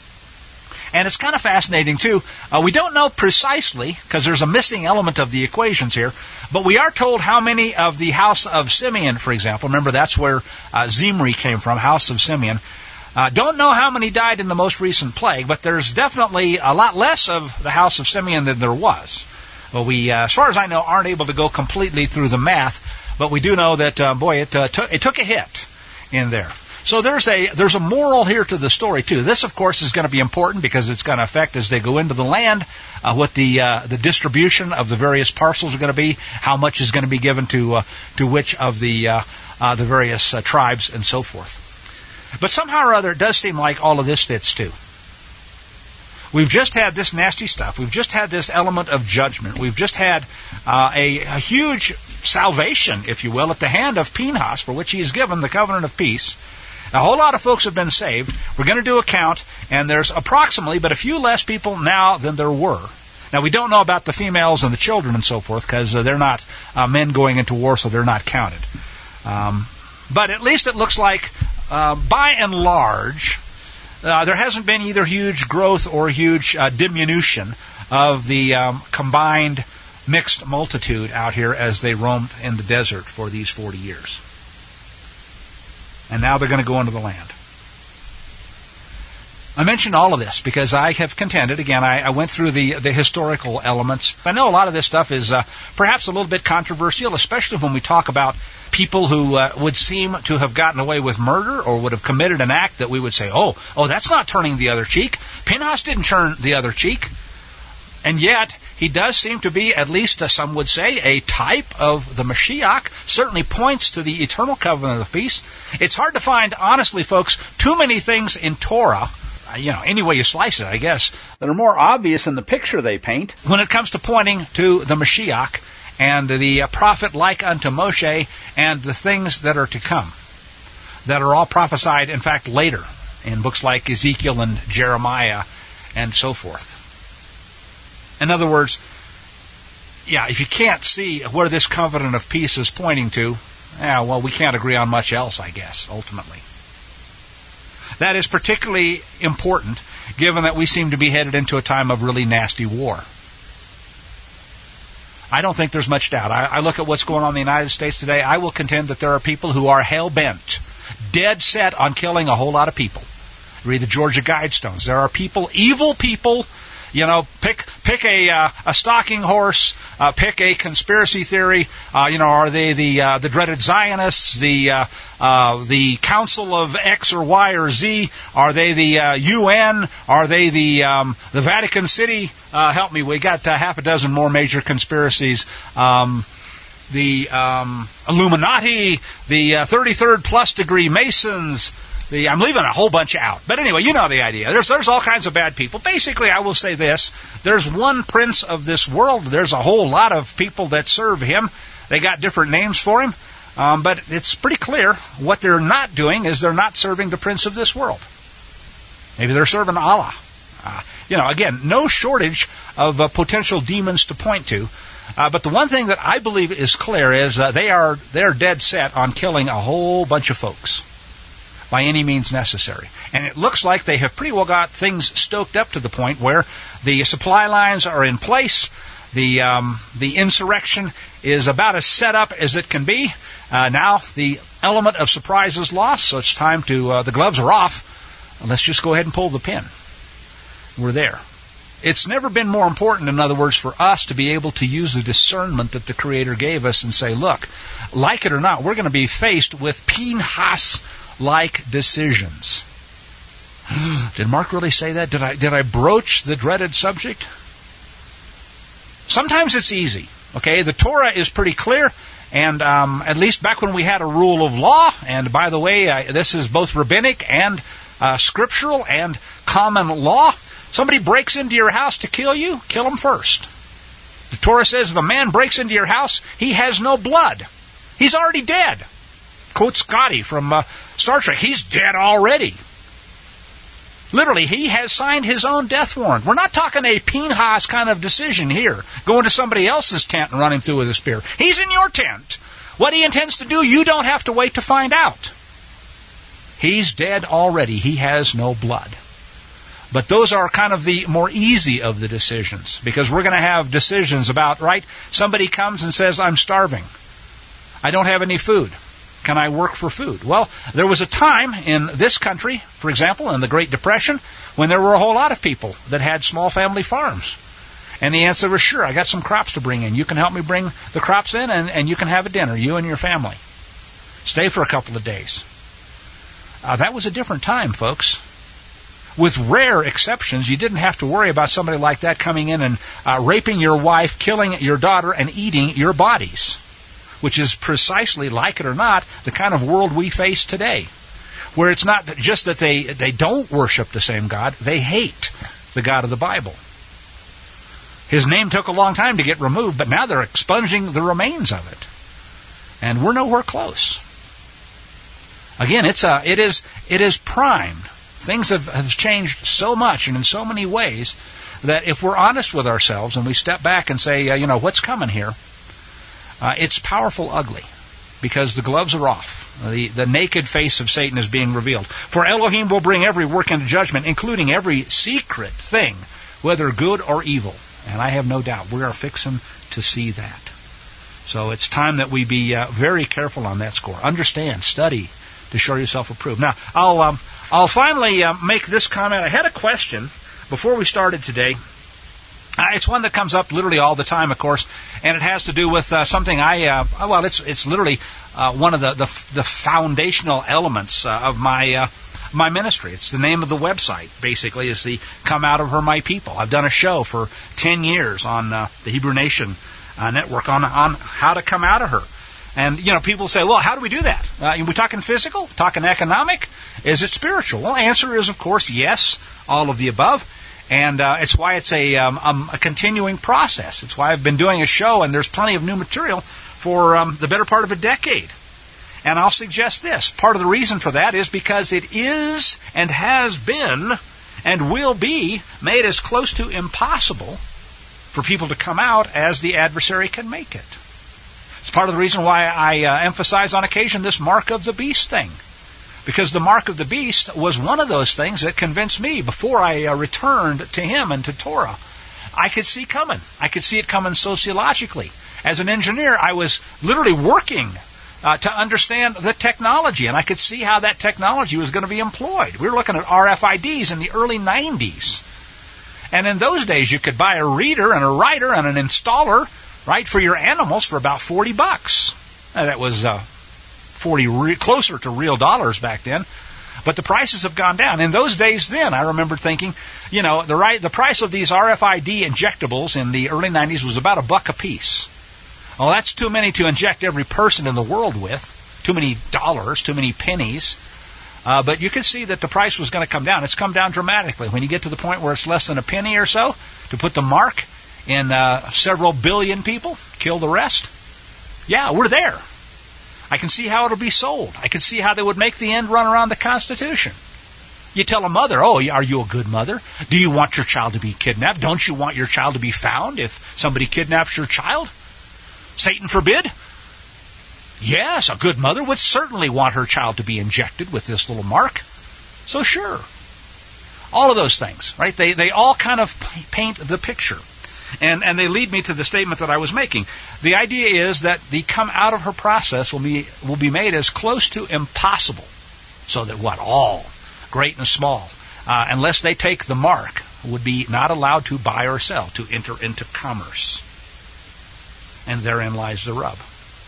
And it's kind of fascinating, too. Uh, we don't know precisely, because there's a missing element of the equations here, but we are told how many of the house of Simeon, for example, remember that's where uh, Zimri came from, house of Simeon. Uh, don't know how many died in the most recent plague, but there's definitely a lot less of the house of Simeon than there was. Well, we, uh, as far as I know, aren't able to go completely through the math, but we do know that, uh, boy, it, uh, t- it took a hit in there. So there's a there's a moral here to the story too. This, of course, is going to be important because it's going to affect as they go into the land uh, what the uh, the distribution of the various parcels are going to be, how much is going to be given to uh, to which of the uh, uh, the various uh, tribes and so forth. But somehow or other, it does seem like all of this fits too. We've just had this nasty stuff. We've just had this element of judgment. We've just had uh, a, a huge salvation, if you will, at the hand of Pinchas, for which he is given the covenant of peace. A whole lot of folks have been saved. We're going to do a count, and there's approximately, but a few less people now than there were. Now, we don't know about the females and the children and so forth, because uh, they're not uh, men going into war, so they're not counted. Um, but at least it looks like, uh, by and large, uh, there hasn't been either huge growth or huge uh, diminution of the um, combined mixed multitude out here as they roamed in the desert for these forty years. and now they're going to go into the land. I mentioned all of this because I have contended, again, I, I went through the, the historical elements. I know a lot of this stuff is uh, perhaps a little bit controversial, especially when we talk about people who uh, would seem to have gotten away with murder or would have committed an act that we would say, oh, oh, that's not turning the other cheek. Pinchas didn't turn the other cheek. And yet, he does seem to be, at least uh, some would say, a type of the Mashiach, certainly points to the eternal covenant of peace. It's hard to find, honestly, folks, too many things in Torah, you know, any way you slice it, I guess, that are more obvious in the picture they paint when it comes to pointing to the Mashiach and the uh, prophet like unto Moshe and the things that are to come, that are all prophesied, in fact, later in books like Ezekiel and Jeremiah and so forth. In other words, yeah, if you can't see where this covenant of peace is pointing to, yeah, well, we can't agree on much else, I guess, ultimately. That is particularly important, given that we seem to be headed into a time of really nasty war. I don't think there's much doubt. I, I look at what's going on in the United States today. I will contend that there are people who are hell-bent, dead set on killing a whole lot of people. Read the Georgia Guidestones. There are people, evil people. You know, pick pick a uh, a stalking horse, uh, pick a conspiracy theory. Uh, you know, are they the uh, the dreaded Zionists, the uh, uh, the Council of X or Y or Z? Are they the uh, U N? Are they the um, the Vatican City? Uh, help me, we got uh, half a dozen more major conspiracies. Um, the um, Illuminati, the uh, thirty-third plus degree Masons. The, I'm leaving a whole bunch out. But anyway, you know the idea. There's there's all kinds of bad people. Basically, I will say this. There's one prince of this world. There's a whole lot of people that serve him. They got different names for him. Um, but it's pretty clear what they're not doing is they're not serving the prince of this world. Maybe they're serving Allah. Uh, you know, again, no shortage of uh, potential demons to point to. Uh, but the one thing that I believe is clear is uh, they are they're dead set on killing a whole bunch of folks by any means necessary. And it looks like they have pretty well got things stoked up to the point where the supply lines are in place, the um, the insurrection is about as set up as it can be. Uh, now the element of surprise is lost, so it's time to, uh, the gloves are off, let's just go ahead and pull the pin. We're there. It's never been more important, in other words, for us to be able to use the discernment that the Creator gave us and say, look, like it or not, we're going to be faced with Pinchas like decisions. Did Mark really say that? Did I did I broach the dreaded subject? Sometimes it's easy. Okay, the Torah is pretty clear, and um, at least back when we had a rule of law, and by the way, uh, this is both rabbinic and uh, scriptural and common law. Somebody breaks into your house to kill you, kill him first. The Torah says if a man breaks into your house, he has no blood. He's already dead. Quote Scotty from uh, Star Trek. He's dead already. Literally, he has signed his own death warrant. We're not talking a Pinchas kind of decision here. Going to somebody else's tent and running through with a spear. He's in your tent. What he intends to do, you don't have to wait to find out. He's dead already. He has no blood. But those are kind of the more easy of the decisions, because we're going to have decisions about, right, somebody comes and says, I'm starving. I don't have any food. Can I work for food? Well, there was a time in this country, for example, in the Great Depression, when there were a whole lot of people that had small family farms. And the answer was, sure, I got some crops to bring in. You can help me bring the crops in, and, and you can have a dinner, you and your family. Stay for a couple of days. Uh, that was a different time, folks. With rare exceptions, you didn't have to worry about somebody like that coming in and uh, raping your wife, killing your daughter, and eating your bodies, which is precisely, like it or not, the kind of world we face today, where it's not just that they, they don't worship the same God, they hate the God of the Bible. His name took a long time to get removed, but now they're expunging the remains of it. And we're nowhere close. Again, it's a, it is, it is primed. Things have, have changed so much and in so many ways that if we're honest with ourselves and we step back and say, uh, you know, what's coming here, uh, it's powerful ugly, because the gloves are off. The, the naked face of Satan is being revealed. For Elohim will bring every work into judgment, including every secret thing, whether good or evil. And I have no doubt we are fixing to see that. So it's time that we be uh, very careful on that score. Understand, study, to show yourself approved. Now, I'll um, I'll finally uh, make this comment. I had a question before we started today. Uh, it's one that comes up literally all the time, of course, and it has to do with uh, something I, uh, well, it's it's literally uh, one of the, the, the foundational elements uh, of my uh, my ministry. It's the name of the website, basically, is the Come Out of Her, My People. I've done a show for ten years on uh, the Hebrew Nation uh, network on, on how to come out of her. And, you know, people say, well, how do we do that? Uh, are we talking physical? Talking economic? Is it spiritual? Well, the answer is, of course, yes, all of the above. And uh, it's why it's a, um, um, a continuing process. It's why I've been doing a show, and there's plenty of new material for um, the better part of a decade. And I'll suggest this. Part of the reason for that is because it is and has been and will be made as close to impossible for people to come out as the adversary can make it. It's part of the reason why I uh, emphasize on occasion this mark of the beast thing. Because the mark of the beast was one of those things that convinced me before I uh, returned to him and to Torah. I could see coming. I could see it coming sociologically. As an engineer, I was literally working uh, to understand the technology, and I could see how that technology was going to be employed. We were looking at R F I Ds in the early nineties. And in those days, you could buy a reader and a writer and an installer, right, for your animals for about forty bucks. Now, that was uh, forty re- closer to real dollars back then. But the prices have gone down. In those days then, I remember thinking, you know, the right, the price of these R F I D injectables in the early nineties was about a buck a piece. Well, that's too many to inject every person in the world with. Too many dollars, too many pennies. Uh, but you can see that the price was going to come down. It's come down dramatically. When you get to the point where it's less than a penny or so, to put the mark in uh, several billion people, kill the rest. Yeah, we're there. I can see how it'll be sold. I can see how they would make the end run around the Constitution. You tell a mother, oh, are you a good mother? Do you want your child to be kidnapped? Don't you want your child to be found if somebody kidnaps your child? Satan forbid? Yes, a good mother would certainly want her child to be injected with this little mark. So sure. All of those things, right? They they all kind of paint the picture. And and they lead me to the statement that I was making. The idea is that the come out of her process will be will be made as close to impossible. So that what? All, great and small, uh, unless they take the mark, would be not allowed to buy or sell, to enter into commerce. And therein lies the rub.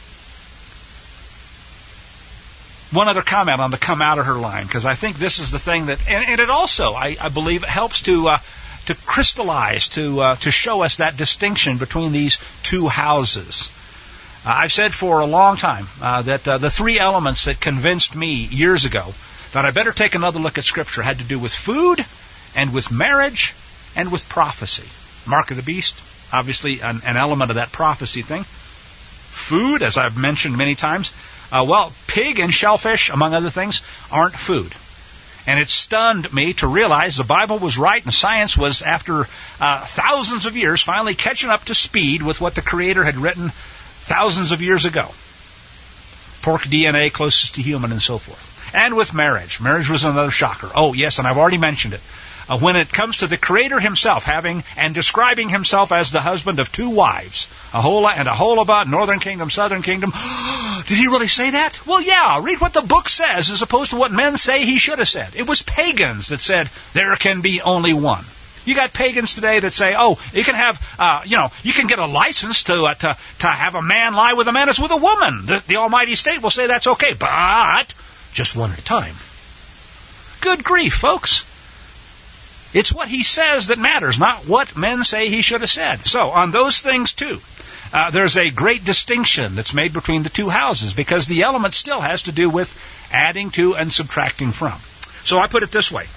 One other comment on the come out of her line, because I think this is the thing that, and, and it also, I, I believe, helps to uh, to crystallize, to uh, to show us that distinction between these two houses. Uh, I've said for a long time uh, that uh, the three elements that convinced me years ago that I better take another look at Scripture had to do with food, and with marriage, and with prophecy. Mark of the beast, obviously an, an element of that prophecy thing. Food, as I've mentioned many times, uh, well, pig and shellfish, among other things, aren't food. And it stunned me to realize the Bible was right and science was, after uh, thousands of years, finally catching up to speed with what the Creator had written thousands of years ago. Pork D N A closest to human and so forth. And with marriage. Marriage was another shocker. Oh, yes, and I've already mentioned it. Uh, when it comes to the Creator himself having and describing himself as the husband of two wives, Aholah and Aholibah, northern kingdom, southern kingdom. Did he really say that? Well, yeah, read what the book says as opposed to what men say he should have said. It was pagans that said there can be only one. You got pagans today that say, oh, you can have, uh, you know, you can get a license to, uh, to to have a man lie with a man as with a woman. The, the almighty state will say that's okay, but just one at a time. Good grief, folks. It's what he says that matters, not what men say he should have said. So, on those things, too, uh, there's a great distinction that's made between the two houses, because the element still has to do with adding to and subtracting from. So, I put it this way.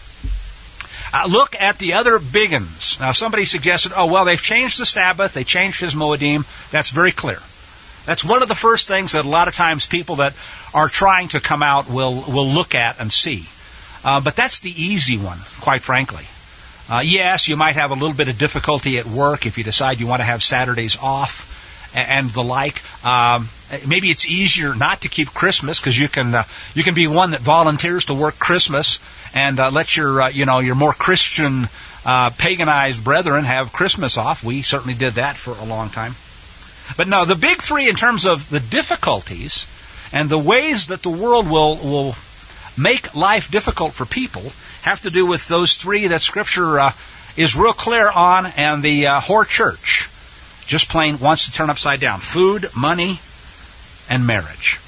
Uh, look at the other big uns. Now, somebody suggested, oh, well, they've changed the Sabbath, they changed his Moedim. That's very clear. That's one of the first things that a lot of times people that are trying to come out will, will look at and see. Uh, but that's the easy one, quite frankly. Uh, yes, you might have a little bit of difficulty at work if you decide you want to have Saturdays off and, and the like. Um, maybe it's easier not to keep Christmas because you can uh, you can be one that volunteers to work Christmas and uh, let your uh, you know your more Christian uh, paganized brethren have Christmas off. We certainly did that for a long time. But no, the big three in terms of the difficulties and the ways that the world will will make life difficult for people have to do with those three that Scripture uh, is real clear on, and the uh, whore church just plain wants to turn upside down. Food, money, and marriage.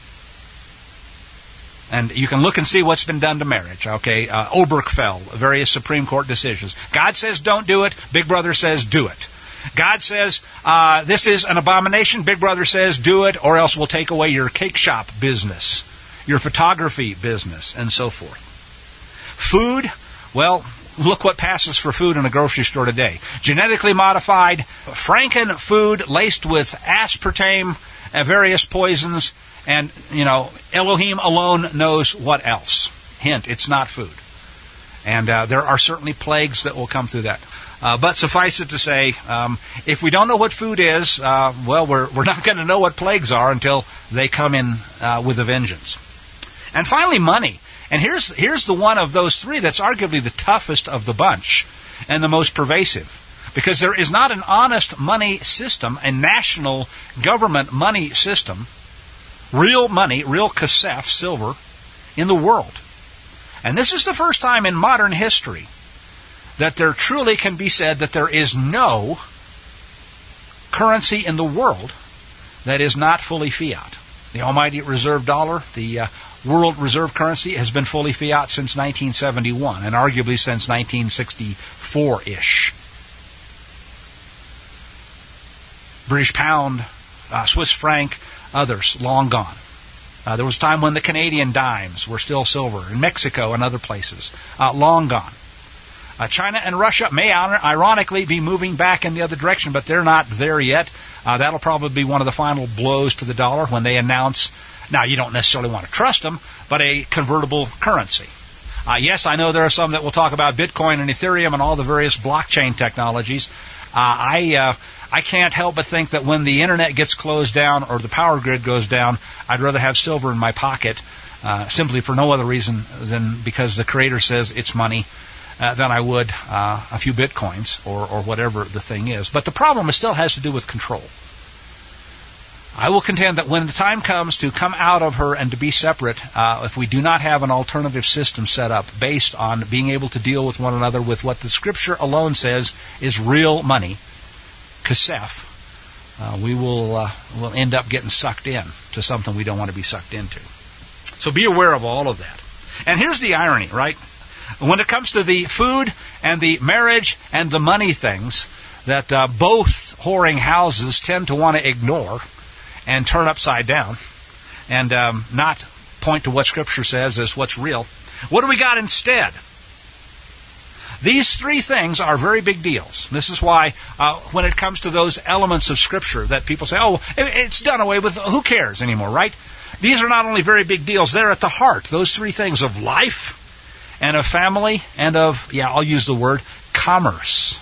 And you can look and see what's been done to marriage. Okay, uh, Obergefell, various Supreme Court decisions. God says don't do it. Big Brother says do it. God says uh, this is an abomination. Big Brother says do it, or else we'll take away your cake shop business, your photography business, and so forth. Food, well, look what passes for food in a grocery store today. Genetically modified Franken food laced with aspartame and various poisons. And, you know, Elohim alone knows what else. Hint, it's not food. And uh, there are certainly plagues that will come through that. Uh, but suffice it to say, um, if we don't know what food is, uh, well, we're we're not going to know what plagues are until they come in uh, with a vengeance. And finally, money. And here's here's the one of those three that's arguably the toughest of the bunch and the most pervasive. Because there is not an honest money system, a national government money system, real money, real kasef, silver, in the world. And this is the first time in modern history that there truly can be said that there is no currency in the world that is not fully fiat. The almighty reserve dollar, the uh, world reserve currency, has been fully fiat since nineteen seventy-one, and arguably since nineteen sixty-four-ish. British pound, uh, Swiss franc, others, long gone. Uh, there was a time when the Canadian dimes were still silver, in Mexico and other places, uh, long gone. Uh, China and Russia may ironically be moving back in the other direction, but they're not there yet. Uh, that'll probably be one of the final blows to the dollar when they announce, now you don't necessarily want to trust them, but a convertible currency. Uh, yes, I know there are some that will talk about Bitcoin and Ethereum and all the various blockchain technologies. Uh, I uh, I can't help but think that when the internet gets closed down or the power grid goes down, I'd rather have silver in my pocket, uh, simply for no other reason than because the Creator says it's money, uh, than I would uh, a few Bitcoins or, or whatever the thing is. But the problem still has to do with control. I will contend that when the time comes to come out of her and to be separate, uh, if we do not have an alternative system set up based on being able to deal with one another with what the Scripture alone says is real money, kasef, uh, we will uh, will end up getting sucked in to something we don't want to be sucked into. So be aware of all of that. And here's the irony, right? When it comes to the food and the marriage and the money things that uh, both whoring houses tend to want to ignore and turn upside down and um, not point to what Scripture says as what's real, what do we got instead? These three things are very big deals. This is why uh, when it comes to those elements of Scripture that people say, oh, it's done away with, who cares anymore, right? These are not only very big deals, they're at the heart. Those three things of life and of family and of, yeah, I'll use the word, commerce.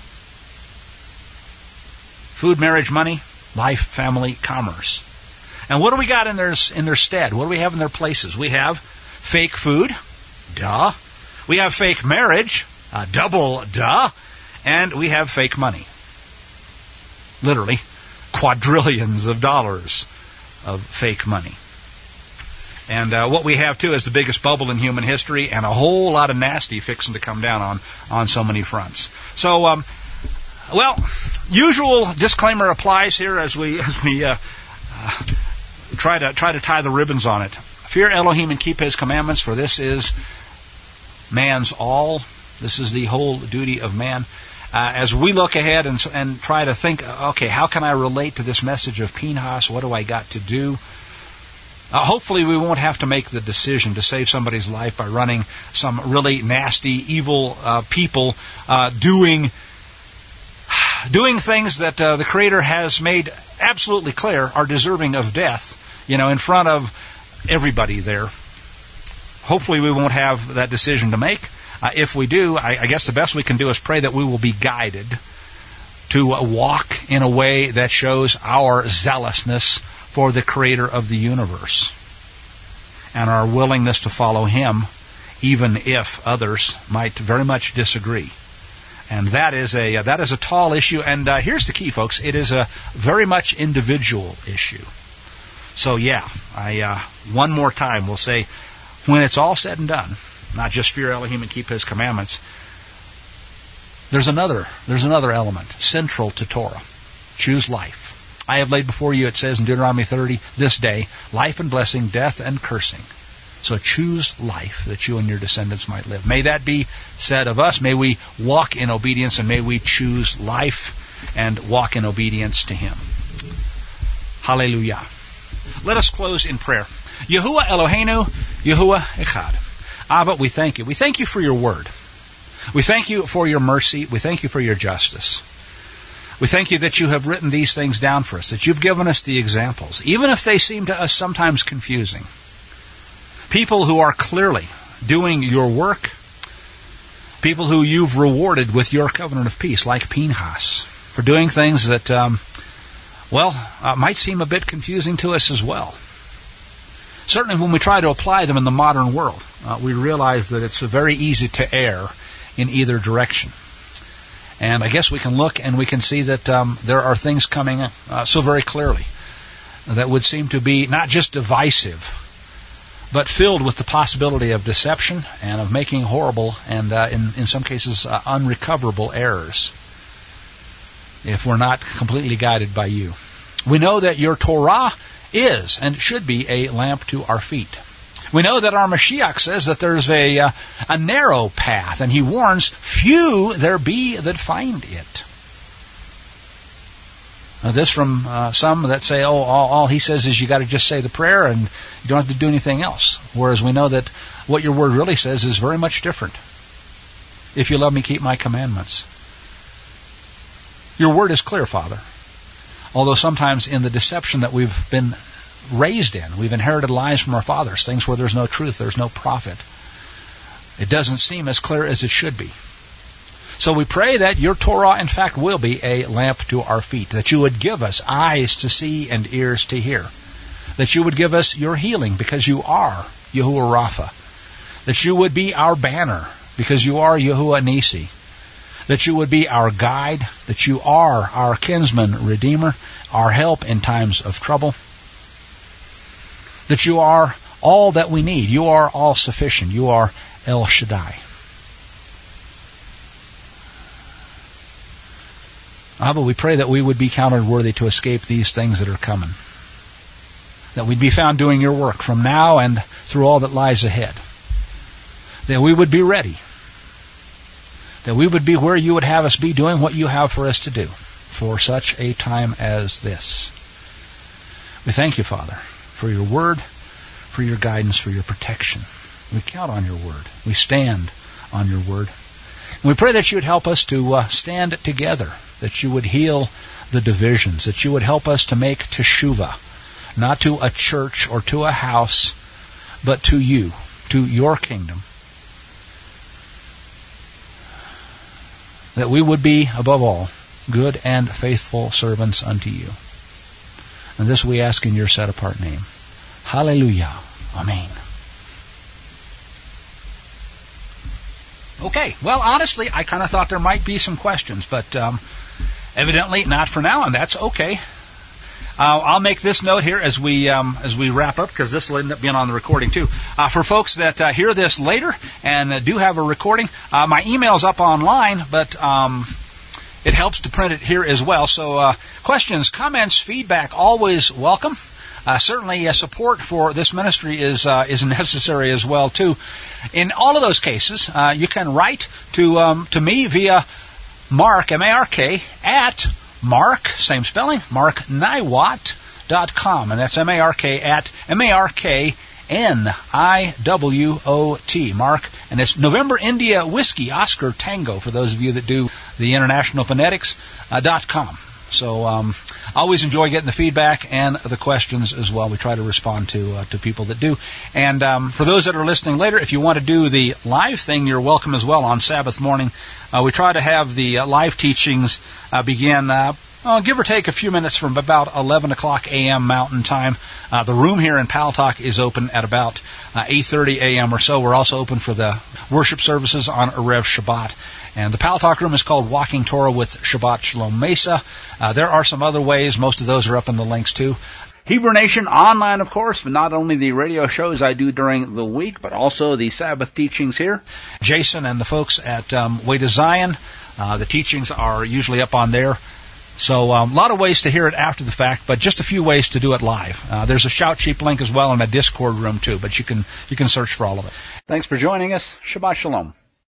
Food, marriage, money, life, family, commerce. And what do we got in their, in their stead? What do we have in their places? We have fake food, duh. We have fake marriage, uh, double duh. And we have fake money. Literally, quadrillions of dollars of fake money. And uh, what we have, too, is the biggest bubble in human history and a whole lot of nasty fixing to come down on, on so many fronts. So, um, well, usual disclaimer applies here as we as we uh, uh, try to try to tie the ribbons on it. Fear Elohim and keep His commandments, for this is man's all. This is the whole duty of man. Uh, as we look ahead and, and try to think, okay, how can I relate to this message of Pinchas? What do I got to do? Uh, hopefully we won't have to make the decision to save somebody's life by running some really nasty, evil uh, people uh, doing doing things that uh, the Creator has made absolutely clear are deserving of death, you know, in front of everybody there. Hopefully we won't have that decision to make. Uh, if we do, I, I guess the best we can do is pray that we will be guided to uh, walk in a way that shows our zealousness for the Creator of the universe and our willingness to follow Him, even if others might very much disagree. And that is a uh, that is a tall issue. And uh, here's the key, folks: it is a very much individual issue. So, yeah, I uh, one more time will say, when it's all said and done, not just fear Elohim and keep His commandments, there's another, there's another element central to Torah. Choose life. I have laid before you, it says in Deuteronomy thirty, this day, life and blessing, death and cursing. So choose life that you and your descendants might live. May that be said of us. May we walk in obedience, and may we choose life and walk in obedience to Him. Hallelujah. Let us close in prayer. Yahuwah Eloheinu, Yahuwah Echad. Abba, we thank you. We thank you for your word. We thank you for your mercy. We thank you for your justice. We thank you that you have written these things down for us, that you've given us the examples, even if they seem to us sometimes confusing. People who are clearly doing your work, people who you've rewarded with your covenant of peace, like Pinchas, for doing things that, um, well, uh, might seem a bit confusing to us as well. Certainly when we try to apply them in the modern world, uh, we realize that it's very easy to err in either direction. And I guess we can look and we can see that um, there are things coming uh, so very clearly that would seem to be not just divisive, but filled with the possibility of deception and of making horrible and, uh, in, in some cases, uh, unrecoverable errors if we're not completely guided by you. We know that your Torah is and should be a lamp to our feet. We know that our Mashiach says that there's a, uh, a narrow path, and he warns, few there be that find it. Now, this from uh, some that say, oh, all, all he says is you got to just say the prayer and you don't have to do anything else. Whereas we know that what your word really says is very much different. If you love me, keep my commandments. Your word is clear, Father. Although sometimes in the deception that we've been raised in, we've inherited lies from our fathers, things where there's no truth, there's no profit. It doesn't seem as clear as it should be. So we pray that your Torah, in fact, will be a lamp to our feet, that you would give us eyes to see and ears to hear, that you would give us your healing because you are Yahuwah Rapha, that you would be our banner because you are Yahuwah Nisi, that you would be our guide, that you are our kinsman redeemer, our help in times of trouble, that you are all that we need. You are all sufficient. You are El Shaddai. Abba, we pray that we would be counted worthy to escape these things that are coming. That we'd be found doing your work from now and through all that lies ahead. That we would be ready. That we would be where you would have us be, doing what you have for us to do for such a time as this. We thank you, Father, for your word, for your guidance, for your protection. We count on your word. We stand on your word. And we pray that you would help us to uh, stand together, that you would heal the divisions, that you would help us to make teshuvah, not to a church or to a house, but to you, to your kingdom. That we would be, above all, good and faithful servants unto you. And this we ask in your set-apart name. Hallelujah. Amen. Okay, well, honestly, I kind of thought there might be some questions, but um, evidently not for now, and that's okay. Uh, I'll make this note here as we um, as we wrap up, because this will end up being on the recording too. Uh, for folks that uh, hear this later and uh, do have a recording, uh, my email's up online, but um, it helps to print it here as well. So uh, questions, comments, feedback, always welcome. Uh, certainly, uh, support for this ministry is uh, is necessary as well too. In all of those cases, uh, you can write to um, to me via Mark M A R K at Mark, same spelling, mark niwot dot com, and that's M A R K at M A R K N I W O T, Mark, and it's November India Whiskey Oscar Tango for those of you that do the international phonetics uh, dot com. So um, I always enjoy getting the feedback and the questions as well. We try to respond to uh, to people that do. And um, for those that are listening later, if you want to do the live thing, you're welcome as well on Sabbath morning. Uh, we try to have the uh, live teachings uh, begin, uh, oh, give or take a few minutes, from about eleven o'clock a.m. Mountain Time. Uh, the room here in Paltalk is open at about uh, eight thirty a.m. or so. We're also open for the worship services on Erev Shabbat. And the Paltalk room is called Walking Torah with Shabbat Shalom Mesa. Uh, there are some other ways. Most of those are up in the links too. Hebrew Nation online, of course, but not only the radio shows I do during the week, but also the Sabbath teachings here. Jason and the folks at um, Way to Zion, uh, the teachings are usually up on there. So um, a lot of ways to hear it after the fact, but just a few ways to do it live. Uh, there's a Shout Sheep link as well in a Discord room too, but you can you can search for all of it. Thanks for joining us. Shabbat Shalom.